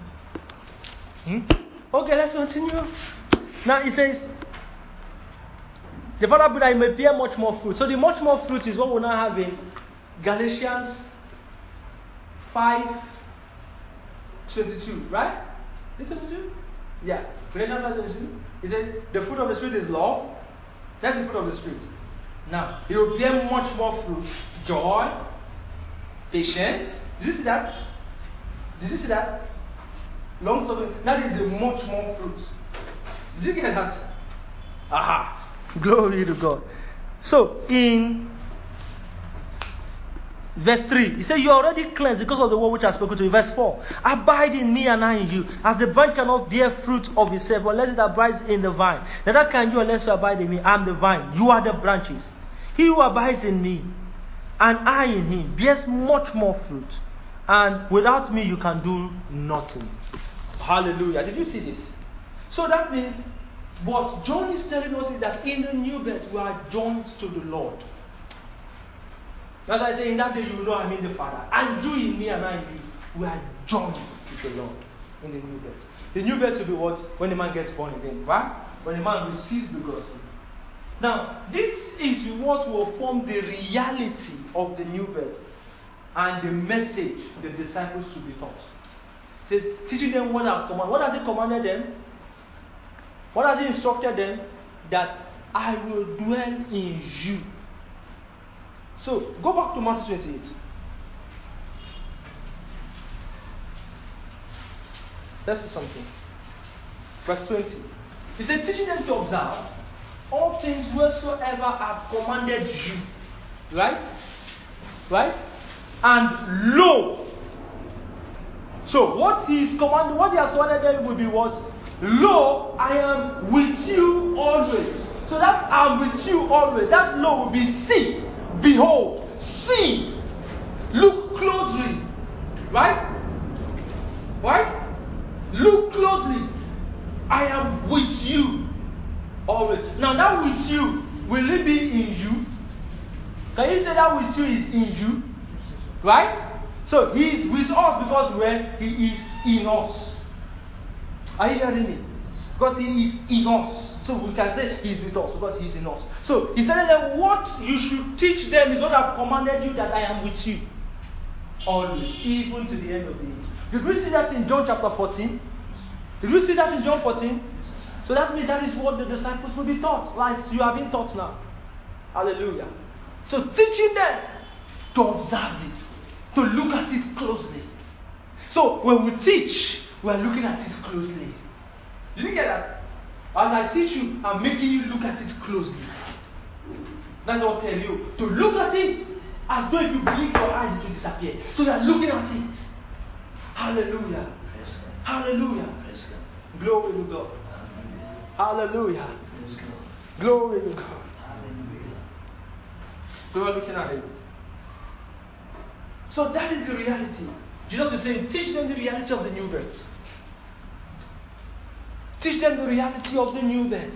Okay, let's continue. Now it says, the Father that it may bear much more fruit. So the much more fruit is what we now have in Galatians 5:22, right? Is it 22? Yeah. Galatians 5:22. It says the fruit of the Spirit is love. That's the fruit of the Spirit. Now, it will bear much more fruit. Joy, patience. Did you see that? Did you see that? Long suffering. That is the much more fruit. Did you get that? Aha. Glory to God. So, in verse 3, he said, you are already cleansed because of the word which I have spoken to you. Verse 4, abide in me and I in you. As the branch cannot bear fruit of itself unless it abides in the vine, neither can you unless you abide in me. I am the vine, you are the branches. He who abides in me and I in him bears much more fruit. And without me you can do nothing. Hallelujah. Did you see this? So that means what John is telling us is that in the new birth we are joined to the Lord. As I say, in that day you will know I'm in the Father. And you in me and I in you. We are joined with the Lord in the new birth. The new birth will be what? When the man gets born again. Right? When the man receives the gospel. Now, this is what will form the reality of the new birth. And the message the disciples should be taught. It says, teaching them what I've commanded. What has he commanded them? What has he instructed them? That I will dwell in you. So, go back to Matthew 28. Let's see something. Verse 20. He said, teaching them to observe all things whatsoever I've commanded you. Right? Right? And lo. So, what he has commanded them will be what? Lo, I am with you always. So that I'm with you always. That lo will be see. Behold, see, look closely, right? Right? Look closely. I am with you always. Now that with you, will it be in you? Can you say that with you is in you? Right? So he is with us because he is in us. Are you hearing me? Because he is in us. So we can say he is with us because he is in us. So he said that what you should teach them is what I've commanded you, that I am with you always, even to the end of the age. Did we see that in John chapter 14? Did we see that in John 14? So that means that is what the disciples will be taught, like you have been taught now. Hallelujah. So teaching them to observe it, to look at it closely. So when we teach, we are looking at it closely. Did you get that? As I teach you, I'm making you look at it closely. That's what I tell you. To look at it as though if you blink your eyes, it will disappear. So you are looking at it. Hallelujah. Hallelujah. Glory to God. Hallelujah. Glory to God. So we are looking at it. So that is the reality. Jesus is saying, teach them the reality of the new birth. Teach them the reality of the new birth.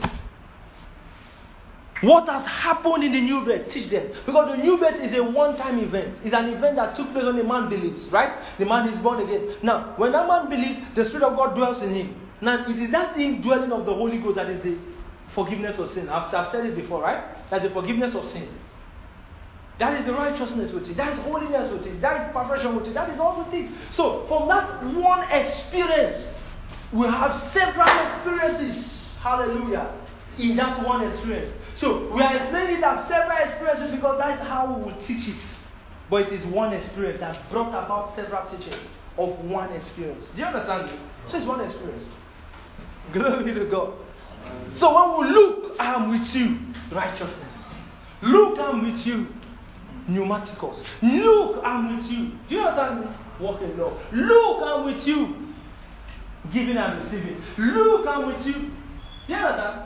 What has happened in the new birth, teach them. Because the new birth is a one-time event. It's an event that took place when the man believes, right? The man is born again. Now, when that man believes, the Spirit of God dwells in him. Now, it is that indwelling of the Holy Ghost that is the forgiveness of sin. I've said it before, right? That's the forgiveness of sin. That is the righteousness with it. That is holiness with it. That is perfection with it. That is all with it. So, from that one experience, we have several experiences. Hallelujah. In that one experience. So, we are explaining it as several experiences because that is how we will teach it. But it is one experience that brought about several teachings of one experience. Do you understand me? So, it's one experience. Glory to God. So, when we look, I am with you. Righteousness. Look, I am with you. Pneumaticos. Look, I'm with you. Do you understand me? Walking law. Look, I'm with you. Giving and receiving. Look, I'm with you. Do you understand?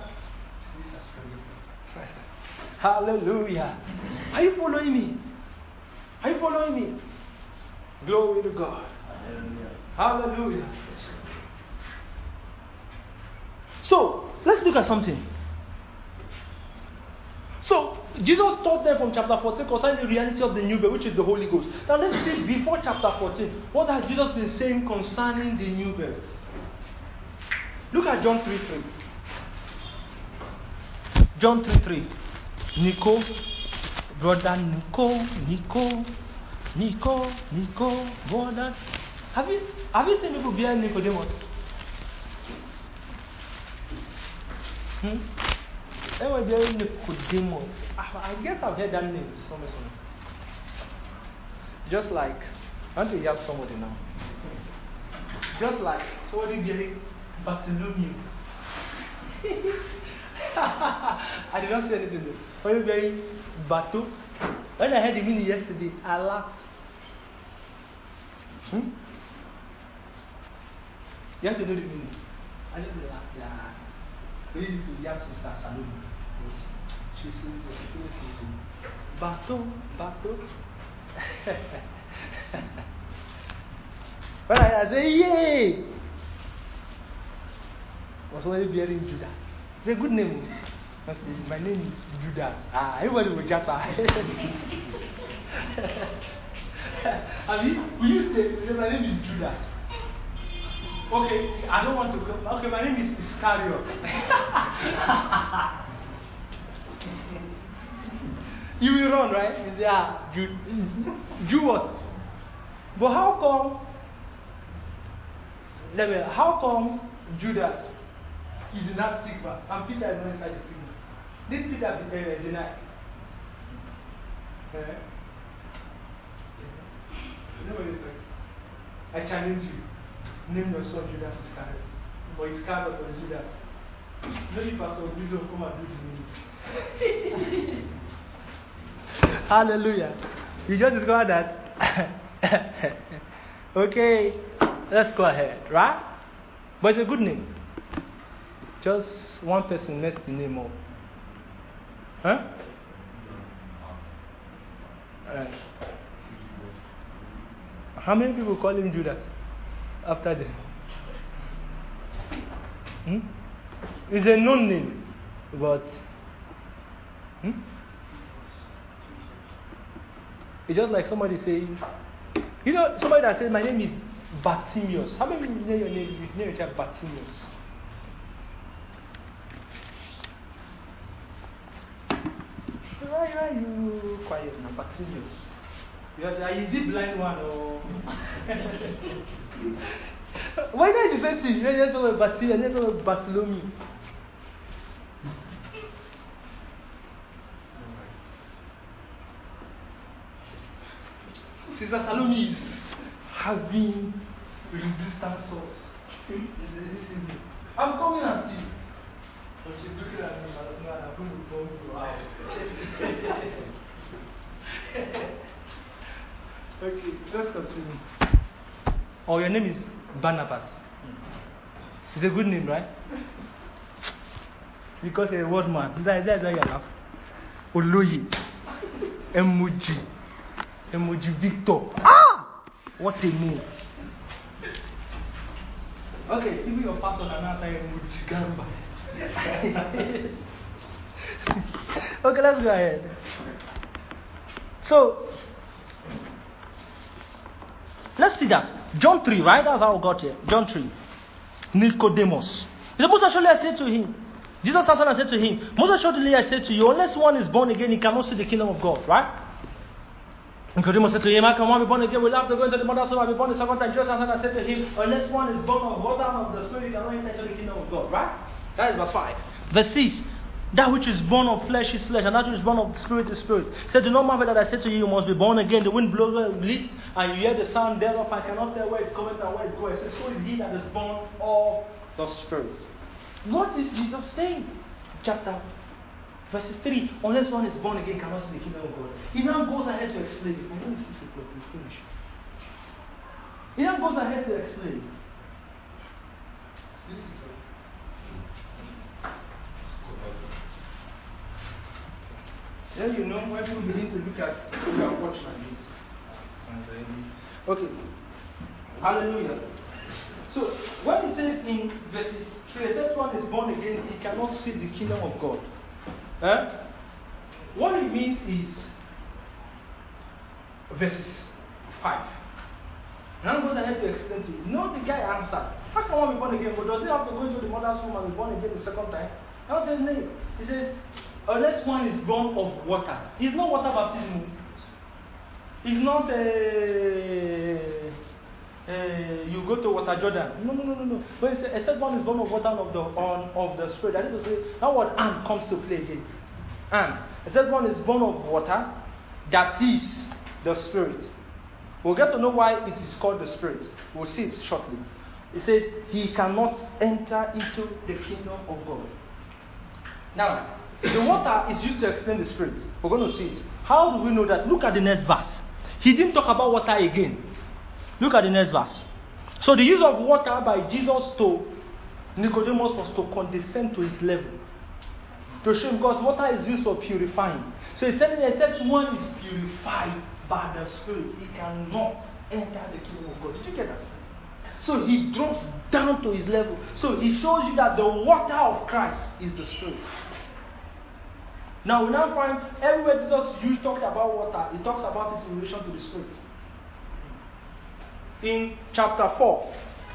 Hallelujah. Are you following me? Are you following me? Glory to God. Hallelujah. So, let's look at something. So, Jesus taught them from chapter 14 concerning the reality of the new birth, which is the Holy Ghost. Now, let's see before chapter 14, what has Jesus been saying concerning the new birth? Look at John 3:3. John 3:3. Nico, brother Nico, brother. Have you seen people behind Nicodemus? Everyone behind Nicodemus. I guess I've heard that name somewhere. Just like, I want to hear somebody now. Just like somebody behind Bartholomew. I did not say anything though. Somebody behind Batu. When I heard the meaning yesterday, I laughed. You have to know the meaning. I just laughed. Yeah. We need to hear Sister Salome. She says, Batu. When I say, yay! Was somebody bearing Judas. It's a good name. My name is Judas. Everybody will just I mean, we used to say, my name is Judas. Okay, I don't want to go. Okay, my name is Iscariot. You will run, right? You say, Jew what? But how come Judas is in that stigma and Peter is not inside the stigma? Did Peter deny? Nobody said, I challenge you. Name your son Judas Iscariot. But Iscariot was Judas. Maybe Pastor Obizo will come and do the name. Hallelujah. You just discovered that. Okay, let's go ahead, right? But it's a good name. Just one person messed the name up. Huh? How many people call him Judas after them? It's a known name, but It's just like somebody saying, somebody that says, my name is Bartimaeus. How many of you know your name? You name your child Bartimaeus. Why are you quiet now, Bartimaeus? Is he blind one or? Why not the same thing? You're just over Bartimaeus, you're just over Bartholomew. Sister Salome is having resistance source. I'm coming at you. But she's looking at me and I'm going to bomb you out. Okay, let's continue. Oh, your name is Barnabas. It's a good name, right? Because you're a word man. That's why you laugh. Oloye. Emoji Victor. Ah! What a name. Okay, even your pastor and answer Emoji Gamba. Okay, let's go ahead. So, let's see that. John 3, right? That's how we got here. John 3. Nicodemus. The most surely I said to him, Jesus answered and said to him, most assuredly I said to you, unless one is born again, he cannot see the kingdom of God, right? Nicodemus said to him, how can one be born again? We'll have to go into the mother's womb and be born the second time. Jesus answered and said to him, unless one is born of water and of the Spirit, he cannot enter into the kingdom of God, right? That is verse 5. Verse 6. That which is born of flesh is flesh, and that which is born of spirit is spirit. He said, do not marvel that I said to you, you must be born again. The wind blows where it leads, and you hear the sound thereof, and cannot tell where it's coming and where it's going. He says, so is he that is born of the Spirit. What is Jesus saying? Chapter verses 3. Unless one is born again, cannot see the kingdom of God. He now goes ahead to explain it. When is 6 o'clock? We finish. He now goes ahead to explain. This is then you know when people begin to look at watch like this. Okay. Hallelujah. So when he says in verses 3, except one is born again, he cannot see the kingdom of God. What it means is verses 5. Now goes ahead to explain to you. No, the guy answered. How can one be born again? But does he have to go into the mother's womb and be born again the second time? I said, no. He says, unless one is born of water. It's not water baptism. It's not you go to water Jordan. No. But it says, except one is born of water and of the Spirit. That is to say, that word and comes to play again. And except one is born of water, that is the Spirit. We'll get to know why it is called the Spirit. We'll see it shortly. It says, he cannot enter into the kingdom of God. Now, the water is used to explain the Spirit. We're going to see it. How do we know that? Look at the next verse. He didn't talk about water again. Look at the next verse. So the use of water by Jesus to Nicodemus was to condescend to his level. To show him, because water is used for purifying. So he's telling, except one is purified by the Spirit, he cannot enter the kingdom of God. Did you get that? So he drops down to his level. So he shows you that the water of Christ is the Spirit. Now we now find everywhere Jesus talked about water, he talks about it in relation to the Spirit. In chapter 4.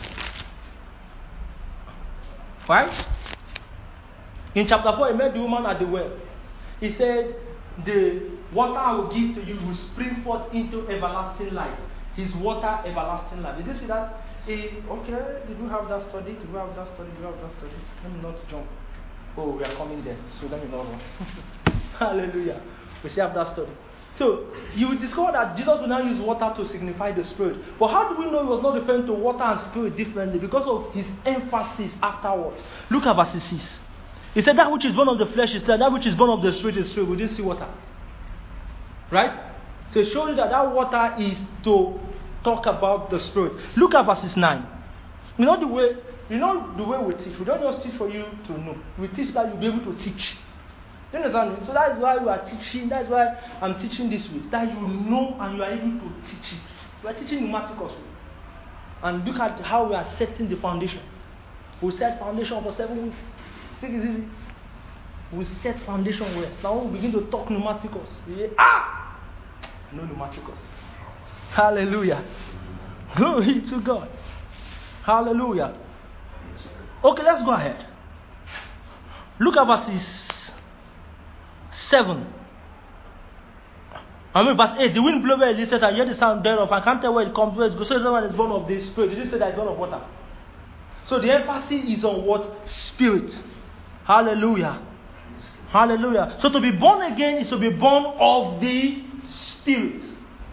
Right? In chapter 4, he met the woman at the well. He said, the water I will give to you will spring forth into everlasting life. His water, everlasting life. Did you see that? Okay, did we have that study? Let me not jump. Oh, we are coming there, so let me not run. Hallelujah. We still have that study. So, you will discover that Jesus will now use water to signify the Spirit. But how do we know he was not referring to water and Spirit differently? Because of his emphasis afterwards. Look at verse 6. He said, that which is born of the flesh is flesh, that which is born of the Spirit is spirit. We didn't see water. Right? So it shows you that water is to talk about the Spirit. Look at verses 9. You know the way we teach. We don't just teach for you to know. We teach that you'll be able to teach. You understand me? So that is why we are teaching. That's why I'm teaching this way. That you know and you are able to teach it. We are teaching pneumatic also. And look at how we are setting the foundation. We set foundation for 7 weeks. See, it's easy. We set foundation well. Now we begin to talk pneumaticals. no pneumaticus. Hallelujah. Glory to God. Hallelujah. Okay, let's go ahead. Look at verses 7. Verse 8. The wind blew where it listed and hear the sound thereof. I can't tell where it comes, where it goes. So everyone is born of the Spirit. Did you say that it's born of water? So the emphasis is on what? Spirit. Hallelujah. Hallelujah. So to be born again is to be born of the Spirit.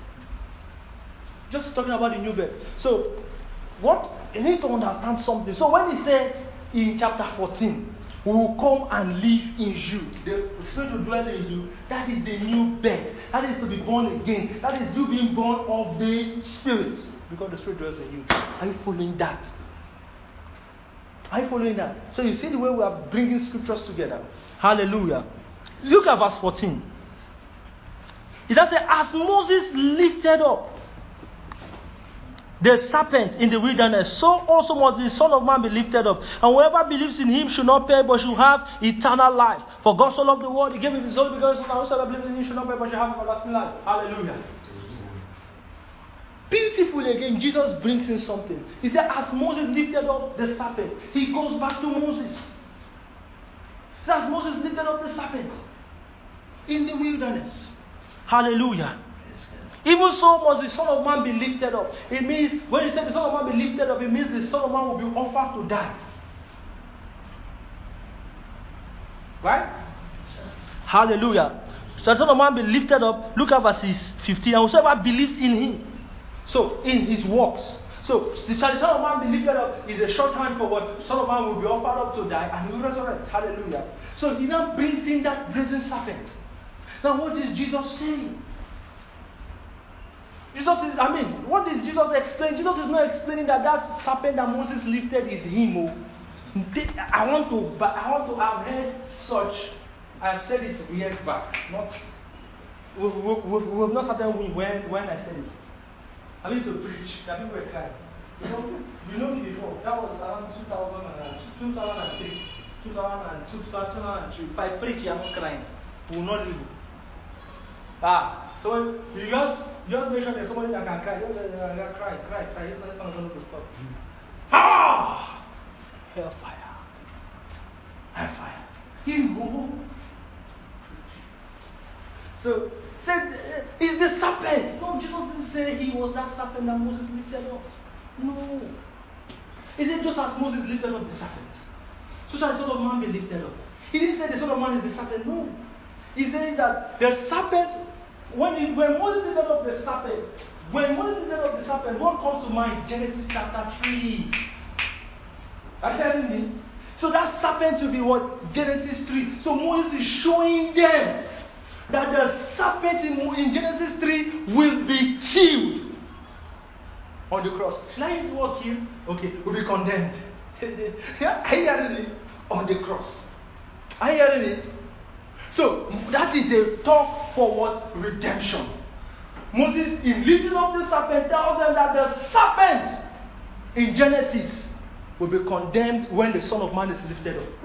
Just talking about the new birth. So, what you need to understand something. So when he says in chapter 14, we will come and live in you. The Spirit will dwell in you. That is the new birth. That is to be born again. That is you being born of the Spirit. Because the Spirit dwells in you. Are you following that? Are you following that? So you see the way we are bringing scriptures together. Hallelujah. Look at verse 14. It does say, as Moses lifted up the serpent in the wilderness, so also must the Son of Man be lifted up. And whoever believes in him should not perish, but should have eternal life. For God so loved the world, he gave him his only begotten Son, and whosoever believes in him should not perish, but should have everlasting life. Hallelujah. Beautifully again, Jesus brings in something. He said, as Moses lifted up the serpent, he goes back to Moses. As Moses lifted up the serpent in the wilderness. Hallelujah. Even so must the Son of Man be lifted up. It means, when he said the Son of Man be lifted up, it means the Son of Man will be offered to die. Right? Hallelujah. So the Son of Man be lifted up. Look at verses 15. And whosoever believes in him, so in his works. So the Son of Man be lifted up is a shorthand for what? The Son of Man will be offered up to die and he will resurrect. Hallelujah. So he now brings in that brazen serpent. Now what is Jesus saying? What is Jesus explaining? Jesus is not explaining that serpent that Moses lifted is him. I want to have heard such. I've said it years back. We've not started when I said it. I need to preach. That people were crying. You know me before. That was around 2003. 2002. If I preach, I'm not crying. We will not live. So you just make sure there's somebody that can cry. Cry. It's not going to stop. Hellfire. So, it's the serpent. No, Jesus didn't say he was that serpent that Moses lifted up. No. He said just as Moses lifted up the serpent, so shall the Son of Man be lifted up. He didn't say the Son of Man is the serpent. No. He said that the serpent, when Moses lifted up the serpent, what comes to mind? Genesis chapter 3. Are you hearing me? So that serpent will be what? Genesis 3. So Moses is showing them that the serpent in Genesis 3 will be killed on the cross. Should I use the word killed? Okay, will be condemned. Are you hearing it? On the cross. Are you hearing it? So that is a talk for what? Redemption. Moses, in lifting up the serpent, tells them that the serpent in Genesis will be condemned when the Son of Man is lifted up.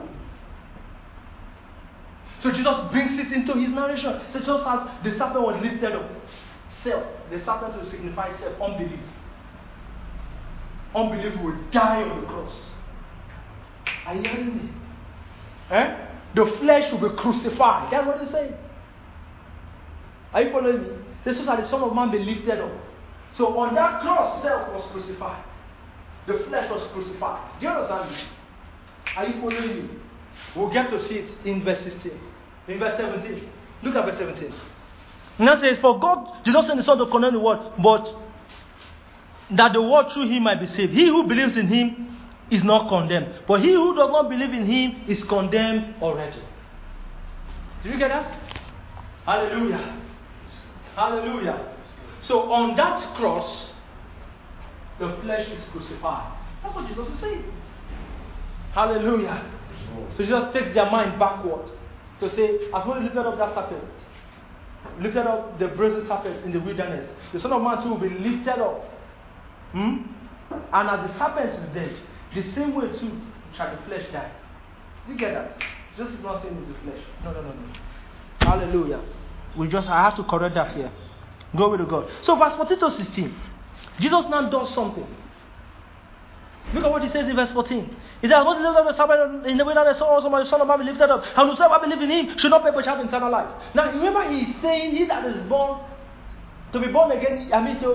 So Jesus brings it into his narration. So just as the serpent was lifted up, self, the serpent will signify self, unbelief. Unbelief will die on the cross. Are you hearing me? The flesh will be crucified. That's what he's saying. Are you following me? This is how the Son of Man be lifted up. So on that cross, self was crucified. The flesh was crucified. Do you understand me? Are you following me? We'll get to see it in verse 16. In verse 17. Look at verse 17. And that says, for God did not send the Son to condemn the world, but that the world through him might be saved. He who believes in him is not condemned. But he who does not believe in him is condemned already. Did you get that? Hallelujah. Hallelujah. So on that cross, the flesh is crucified. That's what Jesus is saying. Hallelujah. So Jesus takes their mind backward to say, as Moses lifted up that serpent, lifted up the brazen serpent in the wilderness, the Son of Man too will be lifted up. And as the serpent is dead, the same way too shall the flesh die. Do you get that? Jesus is not saying it's the flesh. No. Hallelujah. I have to correct that here. Glory to God. So verse 14 to 16. Jesus now does something. Look at what he says in verse 14. He says, "What is the Sabbath in the way that I saw also my Son of Man be lifted up, and whosoever believe in him should not perish but have eternal life." Now remember, he's saying he that is born, to be born again,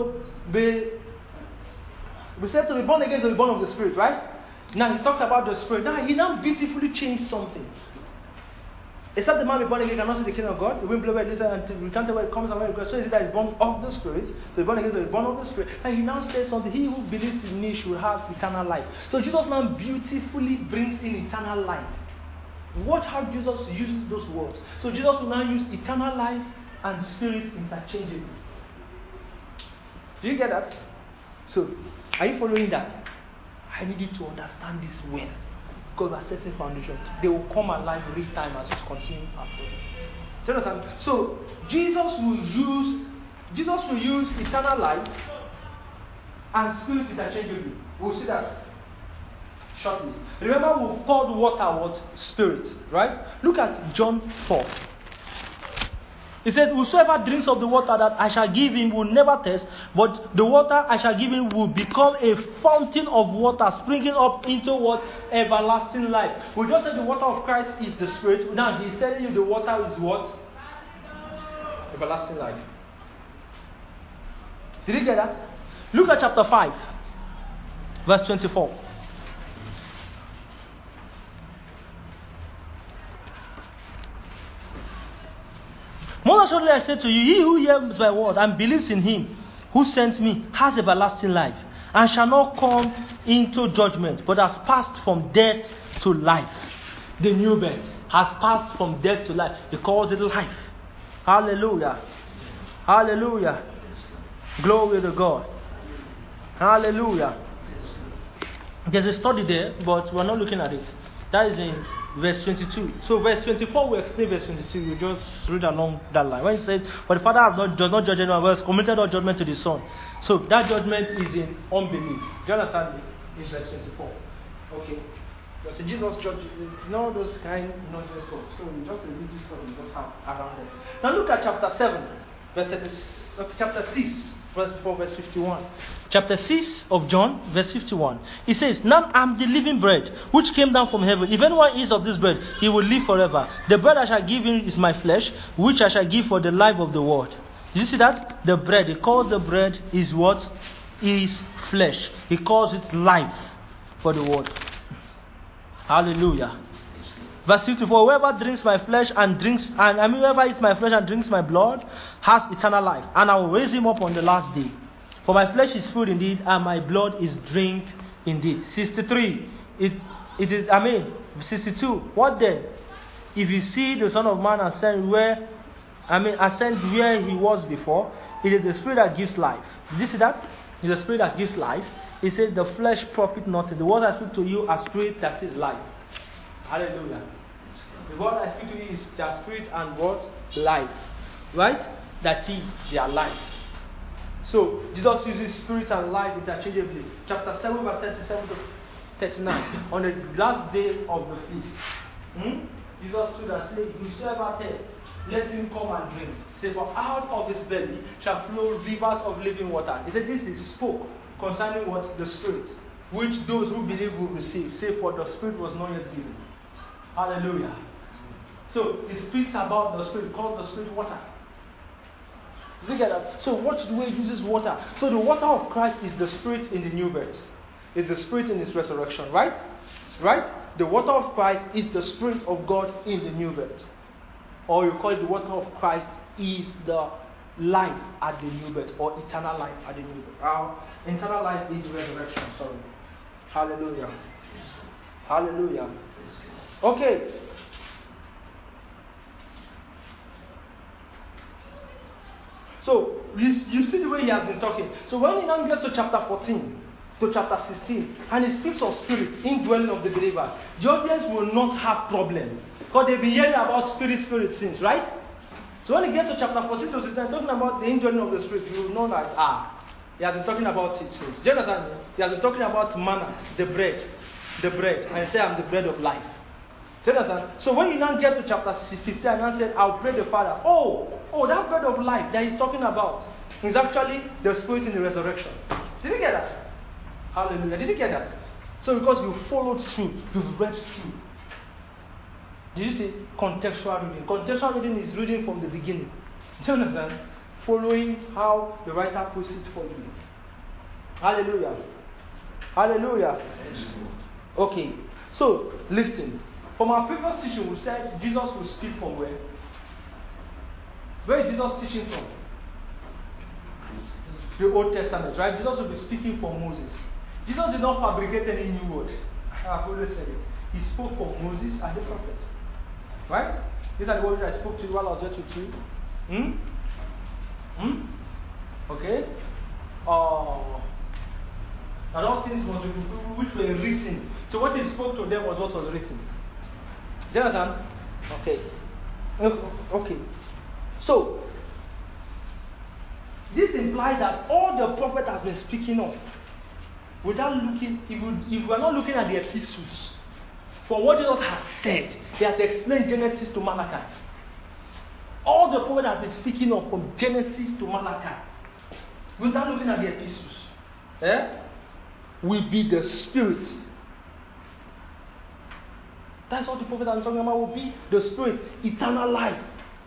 we said to be born again, to be born of the Spirit, right? Now he talks about the Spirit. Now he beautifully changed something. Except the man be born again cannot see the kingdom of God. The wind blow where it listens and we can't tell where it comes and where it goes. So is it that is born of the Spirit. So born again, so is born of the Spirit. And he now says something. He who believes in me should have eternal life. So Jesus now beautifully brings in eternal life. Watch how Jesus uses those words. So Jesus will now use eternal life and Spirit interchangeably. Do you get that? So, are you following that? I need you to understand this well. Because we are setting foundations. They will come alive every time as we continue our study. Do you understand? So Jesus will use eternal life and Spirit interchangeably. We'll see that shortly. Remember, we've called water what? Spirit. Right? Look at John 4. He said, "Whosoever drinks of the water that I shall give him will never thirst, but the water I shall give him will become a fountain of water, springing up into what? Everlasting life." We just said the water of Christ is the Spirit. Now he's telling you the water is what? Everlasting life. Did you get that? Look at chapter 5, verse 24. "More assuredly I say to you, he who hears my word and believes in him who sent me has everlasting life, and shall not come into judgment, but has passed from death to life." The new birth has passed from death to life. He calls it life. Hallelujah. Hallelujah. Glory to God. Hallelujah. There's a study there, but we're not looking at it. That is in verse 22. So verse 24 will explain verse 22. You just read along that line. When it says, "For the Father does not judge anyone, but has committed all judgment to the Son." So that judgment is in unbelief. Do you understand me? It's verse 24. Okay. So Jesus judged, those kind of nonsense stuff. So we just read this stuff we just have around it. Now look at chapter 7, chapter 6, verse 4, verse 51. Chapter 6 of John, verse 51. It says, "Now I am the living bread, which came down from heaven. If anyone eats of this bread, he will live forever. The bread I shall give him is my flesh, which I shall give for the life of the world." Did you see that? The bread, he calls the bread is what? Is flesh. He calls it life for the world. Hallelujah. Verse 54, "Whoever drinks my flesh whoever eats my flesh and drinks my blood has eternal life, and I will raise him up on the last day. For my flesh is food indeed, and my blood is drink indeed." 63. It is 62. What then? "If you see the Son of Man ascend where he was before, it is the Spirit that gives life." Did you see that? It is the Spirit that gives life. He said, "The flesh profit nothing. The word I speak to you are spirit, that is life." Hallelujah. The word I speak to you is their spirit and what? Life. Right? That is their life. So, Jesus uses spirit and life interchangeably. Chapter 7, verse 37 to 39. On the last day of the feast, Jesus stood and said, "Whosoever thirsts, let him come and drink. Say, for out of his belly shall flow rivers of living water." He said, this is spoke concerning what? The Spirit, which those who believe will receive. Say, for the Spirit was not yet given. Hallelujah. So, he speaks about the Spirit, called the Spirit water. Look at that. So watch the way he uses water. So the water of Christ is the Spirit in the new birth. It's the Spirit in his resurrection, right? Right? The water of Christ is the Spirit of God in the new birth. Or you call it the water of Christ is the life at the new birth, or eternal life at the new birth. Eternal life is resurrection, sorry. Hallelujah. Hallelujah. Okay. So, you see the way he has been talking. So when he now gets to chapter 14, to chapter 16, and he speaks of Spirit, indwelling of the believer, the audience will not have problem. Because they've been hearing about Spirit since, right? So when he gets to chapter 14 to 16, talking about the indwelling of the Spirit, you will know that, he has been talking about it since. Do you understand? He has been talking about manna, the bread, and he said, "I'm the bread of life." Do you understand? So when you now get to chapter 15, and now said, "I'll pray the Father." Oh, that bread of life that he's talking about is actually the Spirit in the resurrection. Did you get that? Hallelujah. Did you get that? So because you followed through, you've read through. Did you see contextual reading? Contextual reading is reading from the beginning. Do you understand? Following how the writer puts it for you. Hallelujah. Hallelujah. Okay. So, listen. From our previous teaching, we said Jesus will speak from where? Where is Jesus teaching from? The Old Testament, right? Jesus will be speaking from Moses. Jesus did not fabricate any new word. I've always said it. He spoke from Moses and the prophets. Right? These are the words I spoke to you while I was just with you. Okay? And all things which were written. So what he spoke to them was what was written. Do you understand? Okay. Okay. So, this implies that all the prophets have been speaking of, without looking, if we are not looking at the epistles, from what Jesus has said, he has explained Genesis to Malachi. All the prophets have been speaking of from Genesis to Malachi, without looking at the epistles, will be the Spirit. That's what the prophet I'm talking about will be the Spirit, eternal life.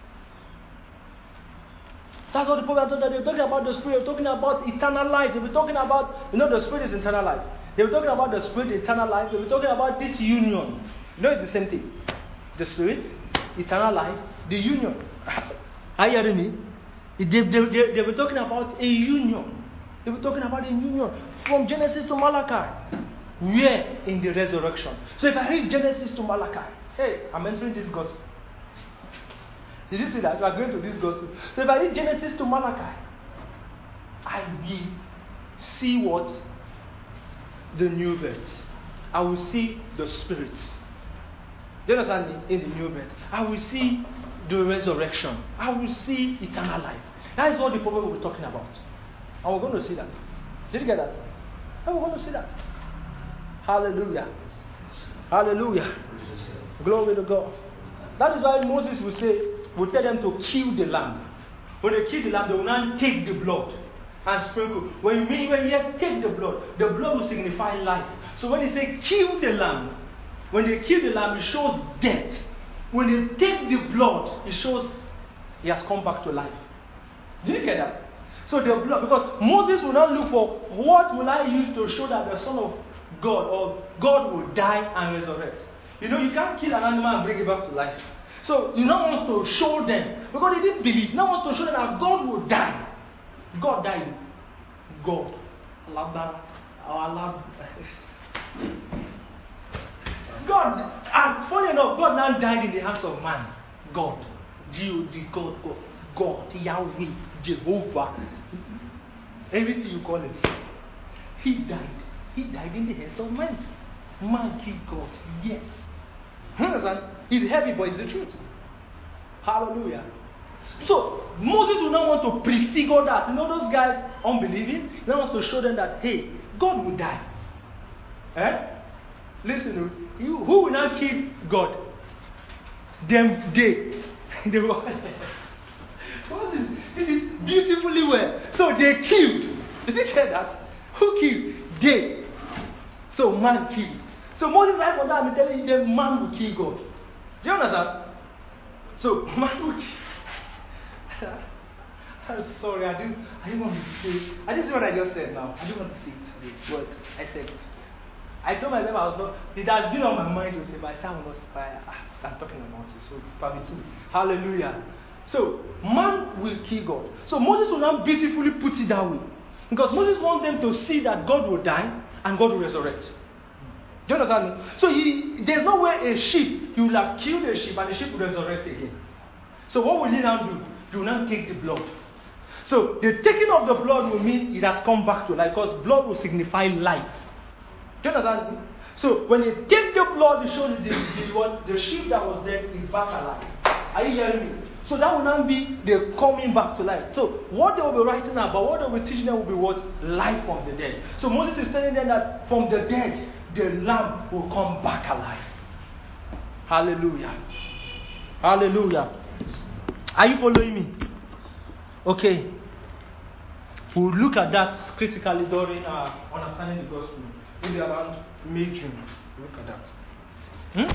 That's what the prophet told them. They're talking about the Spirit, they're talking about eternal life. They'll be talking about, the Spirit is eternal life. They'll be talking about the Spirit, eternal life. They'll be talking about this union. It's the same thing. The Spirit, eternal life, the union. Are you hearing me? They'll be talking about a union. They'll be talking about a union from Genesis to Malachi. Where? In the resurrection. So if I read Genesis to Malachi, hey, I'm entering this gospel. Did you see that? You are going to this gospel. So if I read Genesis to Malachi, I will see what? The new birth. I will see the Spirit. Do you understand me? In the new birth. I will see the resurrection. I will see eternal life. That is what the prophet will be talking about. And we're going to see that. Did you get that? And we're going to see that. Hallelujah. Hallelujah. Glory to God. That is why Moses will tell them to kill the lamb. When they kill the lamb, they will now take the blood and sprinkle. When you take the blood will signify life. So when they say kill the lamb, when they kill the lamb, it shows death. When they take the blood, it shows he has come back to life. Did you get that? So the blood, because Moses will not look for what will I use to show that the Son of God or God will die and resurrect. You can't kill an animal and bring it back to life. So you now want to show them, because they didn't believe, now want to show them that God will die. God died. God. God, and funny enough, God now died in the hands of man. God. God, Yahweh, Jehovah. Everything you call it. He died. He died in the hands of man. Man killed God. Yes. Understand? It's heavy, but it's the truth. Hallelujah. So Moses will not want to prefigure that. Those guys unbelieving, he wants to show them that, hey, God will die. Listen, who will not kill God? They will. This is beautifully well. So they killed. Did you hear that? Who killed? They. So man killed. So Moses, right from that, I'm telling you, the man will kill God. Do you understand? So man will kill. Sorry, I didn't want to say. I didn't say what I just said now. I didn't want to say it today. What I said. I told myself I was not. It has been on my mind to say, but I said I'm talking about it. So probably too. Hallelujah. So man will kill God. So Moses will now beautifully put it that way, because Moses wants them to see that God will die and God will resurrect. Do you understand me? So there's no way a sheep, you will have killed a sheep and the sheep will resurrect again. So what will he now do? He will now take the blood. So the taking of the blood will mean it has come back to life, because blood will signify life. Do you understand me? So when you take the blood, it shows the sheep that was dead is back alive. Are you hearing me? So that will now be the coming back to life. So what they will be writing about, what they will be teaching them will be what? Life from the dead. So Moses is telling them that from the dead, the lamb will come back alive. Hallelujah. Hallelujah. Are you following me? Okay. We'll look at that critically during our understanding the gospel. Maybe around May, June. Look at that.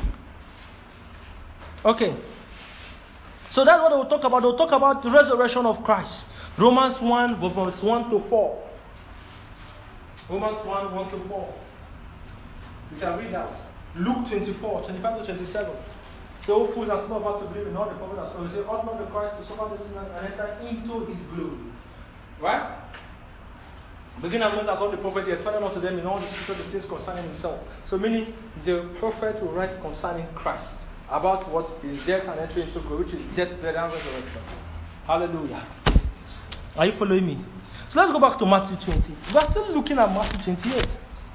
Okay. So that's what we'll talk about. We'll talk about the resurrection of Christ. Romans 1, verse 1 to 4. Romans 1, 1 to 4. You can read that. Luke 24, 25 to 27. The old fools are still about to believe in all the prophets. So we say, ought not the Christ to suffer this and enter into his glory. Right? Beginning as well as all the prophets, he explained unto them in all the scriptures the things concerning himself. So meaning the prophet will write concerning Christ, about what his death and entry into glory, which is death, burial, and resurrection. Hallelujah. Are you following me? So let's go back to Matthew 20. We are still looking at Matthew 28.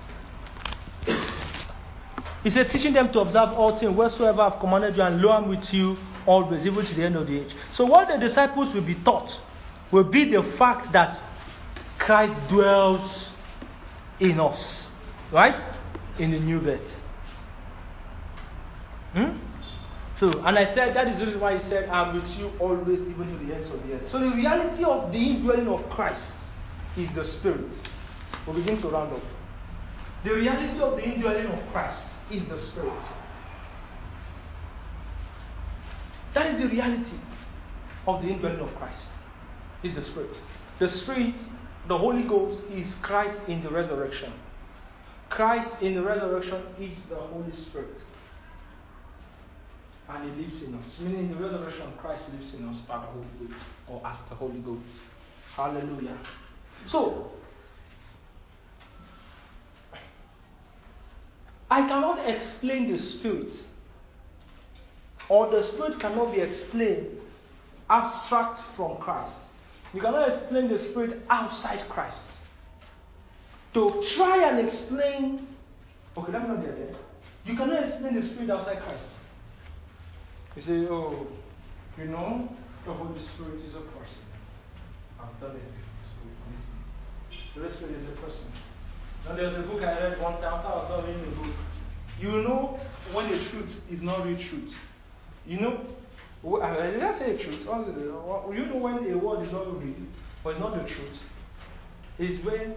He said, teaching them to observe all things whatsoever I have commanded you, and lo, I am with you always, even to the end of the age. So what the disciples will be taught will be the fact that Christ dwells in us, right? In the new birth. So, and I said that is the reason why he said, I am with you always, even to the ends of the earth. So the reality of the indwelling of Christ is the Spirit. We'll begin to round up. The reality of the indwelling of Christ is the Spirit. That is the reality of the indwelling of Christ. Is the Spirit. The Spirit, the Holy Ghost, is Christ in the resurrection. Christ in the resurrection is the Holy Spirit. And He lives in us. Meaning in the resurrection, Christ lives in us by the Holy Ghost, or as the Holy Ghost. Hallelujah. So, I cannot explain the Spirit, or the Spirit cannot be explained abstract from Christ. You cannot explain the Spirit outside Christ. To try and explain, okay, let me not get there. You cannot explain the Spirit outside Christ. You say, oh, you know, the Holy Spirit is a person. I've done it before, so listen. The Holy Spirit is a person. Now there was a book I read one time after I was done reading the book. You know when the truth is not real truth. You know, did I say the truth? What is it? You know when a word is not real, but it's not the truth. It's when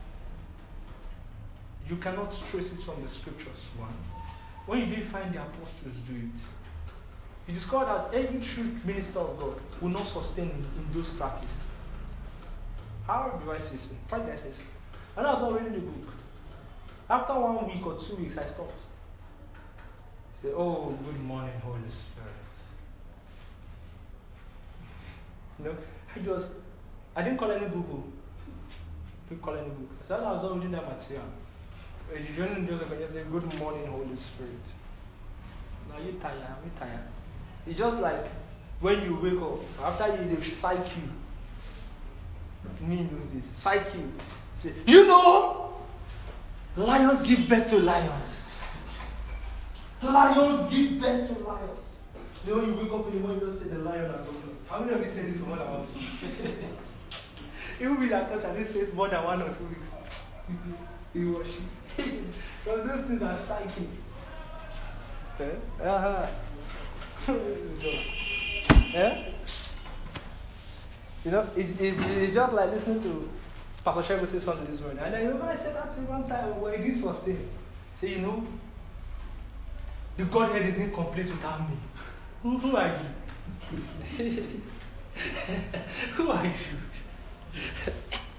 you cannot trace it from the scriptures. One, when you didn't find the apostles do it, you discover that every true minister of God will not sustain in those practices. How do I say so? Why did I say so? And I was not reading the book. After 1 week or 2 weeks, I stopped. I said, oh, good morning, Holy Spirit. You know, I didn't call any boo-boo. I didn't call any book. I said, I was not reading that material. You join Joseph and you say, good morning, Holy Spirit. Now you're tired, I'm tired. It's just like when you wake up, after you psych you. Me knows this. Psych you. Say, you know, lions give birth to lions. Lions give birth to lions. You know, you wake up in the morning, you just say the lion has opened. How many of you say this for more than 1 week? It will be that touch and this says more than 1 or 2 weeks. You watch it. Because those things are psychic. Yeah? You know, it's just like listening to Pastor Shebu say something this morning. And I remember I said that to one time where it didn't sustain. Say, you know, the Godhead is incomplete without me. Who are you? Who are you?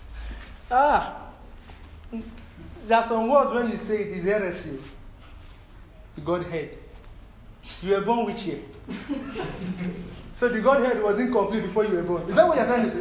There are some words when you say it is heresy. The Godhead. You were born which year? So the Godhead was incomplete before you were born. Is that what you're trying to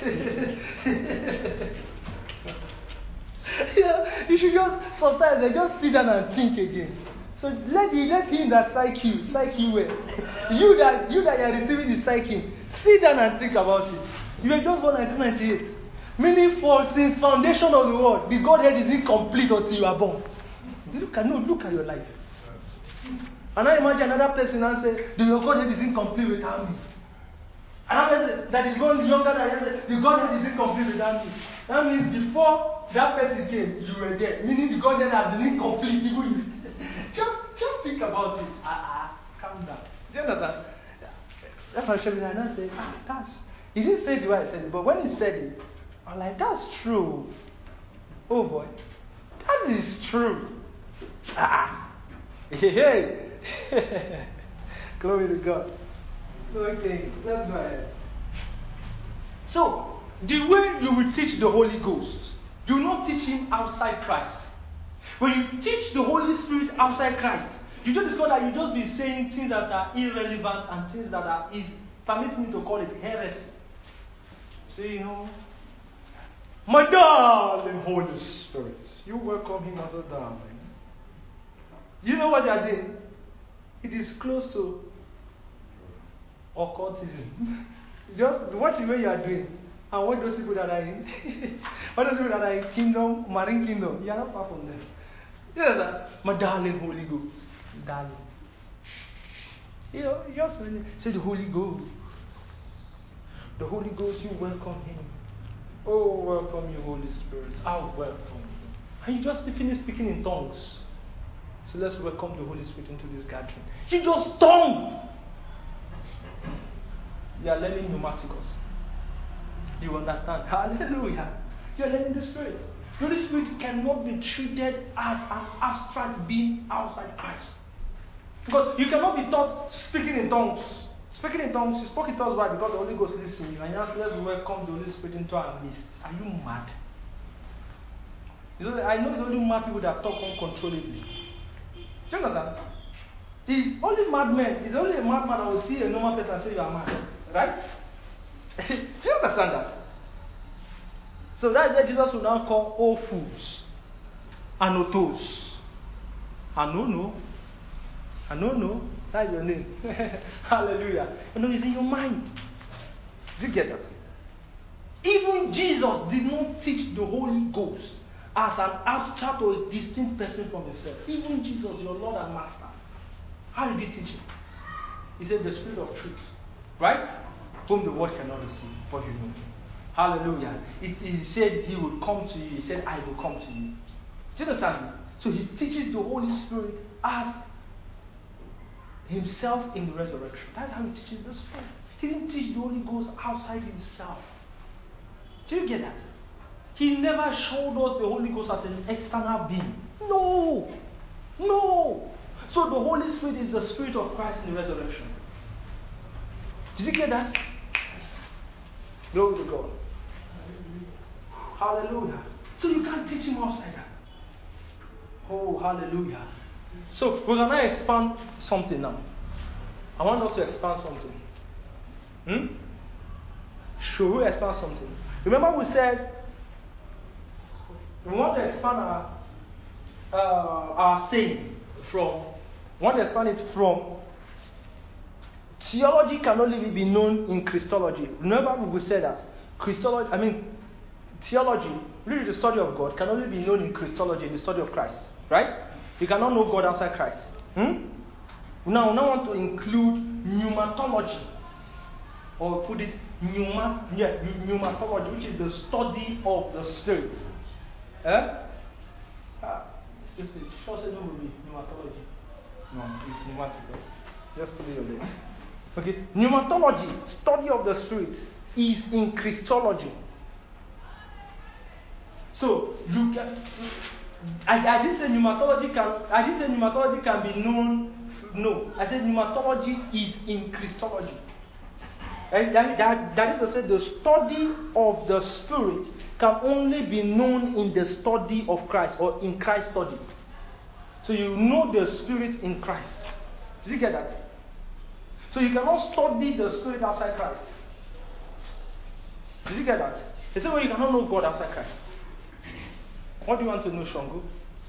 say? Yeah, you should just sometimes just sit down and think again. So let him that psych you well. you that you are receiving the psyching, sit down and think about it. You were just born in 1998. Meaning since foundation of the world, the Godhead is incomplete until you are born. Look at your life. And I imagine another person and say, the Godhead is incomplete without me. Another person that is going younger than you, the Godhead is incomplete without me. That means before that person came, you were there. Meaning the Godhead has been incomplete. Just think about it. Calm down. Do you understand? That's why Shebi Nana said, he didn't say the way I said it, but when he said it, I'm like, that's true. Oh boy, that is true. Hey. Glory to God. Okay, let's go ahead. So, the way you will teach the Holy Ghost, you will not teach him outside Christ. When you teach the Holy Spirit outside Christ, you just discover that you just be saying things that are irrelevant and things that are, permit me to call it heresy. See, my darling Holy Spirit, you welcome him as a darling. You know what they are doing? It is close to occultism. Just watch the way you are doing. And what those people that are in, kingdom, marine kingdom, you are not far from them. You know that? My darling Holy Ghost. Darling. You just say the Holy Ghost. The Holy Ghost, you welcome him. Oh, welcome you, Holy Spirit. I welcome you. And you just finish speaking in tongues. So let's welcome the Holy Spirit into this gathering. You just tongue. You are learning pneumaticus. You understand? Hallelujah. You are learning the Spirit. The Holy Spirit cannot be treated as an abstract being outside Christ. Because you cannot be taught speaking in tongues. Speaking in tongues, you spoke in tongues why? Because the Holy Ghost lives in you. And you have to let's welcome the Holy Spirit into our midst. Are you mad? I know it's only mad people that talk uncontrollably. Do you understand? It's only madmen. It's only a madman that will see a normal person and say you are mad. Right? Do you understand that? So that's why Jesus will now call all fools anotos. Anono. That's your name. Hallelujah. It's in your mind. Do you get that? Even Jesus did not teach the Holy Ghost as an abstract or a distinct person from himself. Even Jesus, your Lord and Master. How did he teach him? He said the Spirit of truth. Right? Whom the world cannot receive, but you know. Hallelujah. He said he would come to you. He said, I will come to you. Do you understand me? So he teaches the Holy Spirit as himself in the resurrection. That's how he teaches the Spirit. He didn't teach the Holy Ghost outside himself. Do you get that? He never showed us the Holy Ghost as an external being. No. So the Holy Spirit is the Spirit of Christ in the resurrection. Did you get that? Glory to God. Hallelujah. So you can't teach him outside that. Oh, hallelujah. So we're going to expand something now. I want us to expand something. Should we expand something? Remember we said we want to expand our saying from, we want to expand it from theology can only be known in Christology. Remember we said that theology, really the study of God, can only be known in Christology, in the study of Christ. Right? You cannot know God outside Christ. Now, we now want to include pneumatology, or put it pneumatology, which is the study of the Spirit. Sure say no will be pneumatology. No, it's pneumaticus. Just put it your name. Okay, pneumatology, study of the Spirit, is in Christology. So you can. I didn't say pneumatology can be known. No, I said pneumatology is in Christology. And that is to say, the study of the Spirit can only be known in the study of Christ, or in Christ's study. So you know the Spirit in Christ. Did you get that? So you cannot study the Spirit outside Christ. Did you get that? They say, well, you cannot know God outside Christ. What do you want to know, Shango?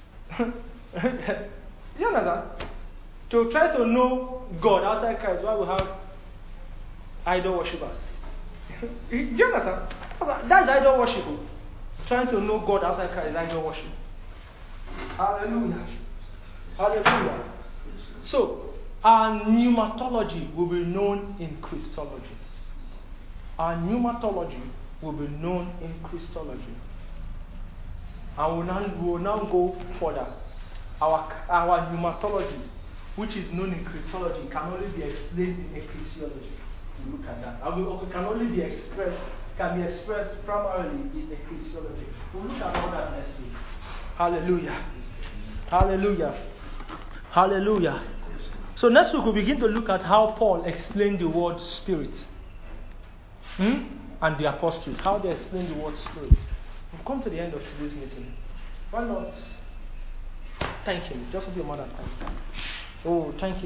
You understand? To try to know God outside Christ, why we have idol worshippers? Do you understand? That's idol worship. Trying to know God outside Christ is idol worship. Hallelujah. Hallelujah. So, our pneumatology will be known in Christology. Our pneumatology will be known in Christology. And we will now go further. Our pneumatology, which is known in Christology, can only be explained in ecclesiology. Look at that. It can only be expressed, can be expressed primarily in the Christology. We'll look at all that next week. Hallelujah. Hallelujah. Hallelujah. So next week we'll begin to look at how Paul explained the word spirit. And the apostles, how they explain the word spirit. We've come to the end of today's meeting. Why not thank him? Just be more than thank him. Oh, thank you.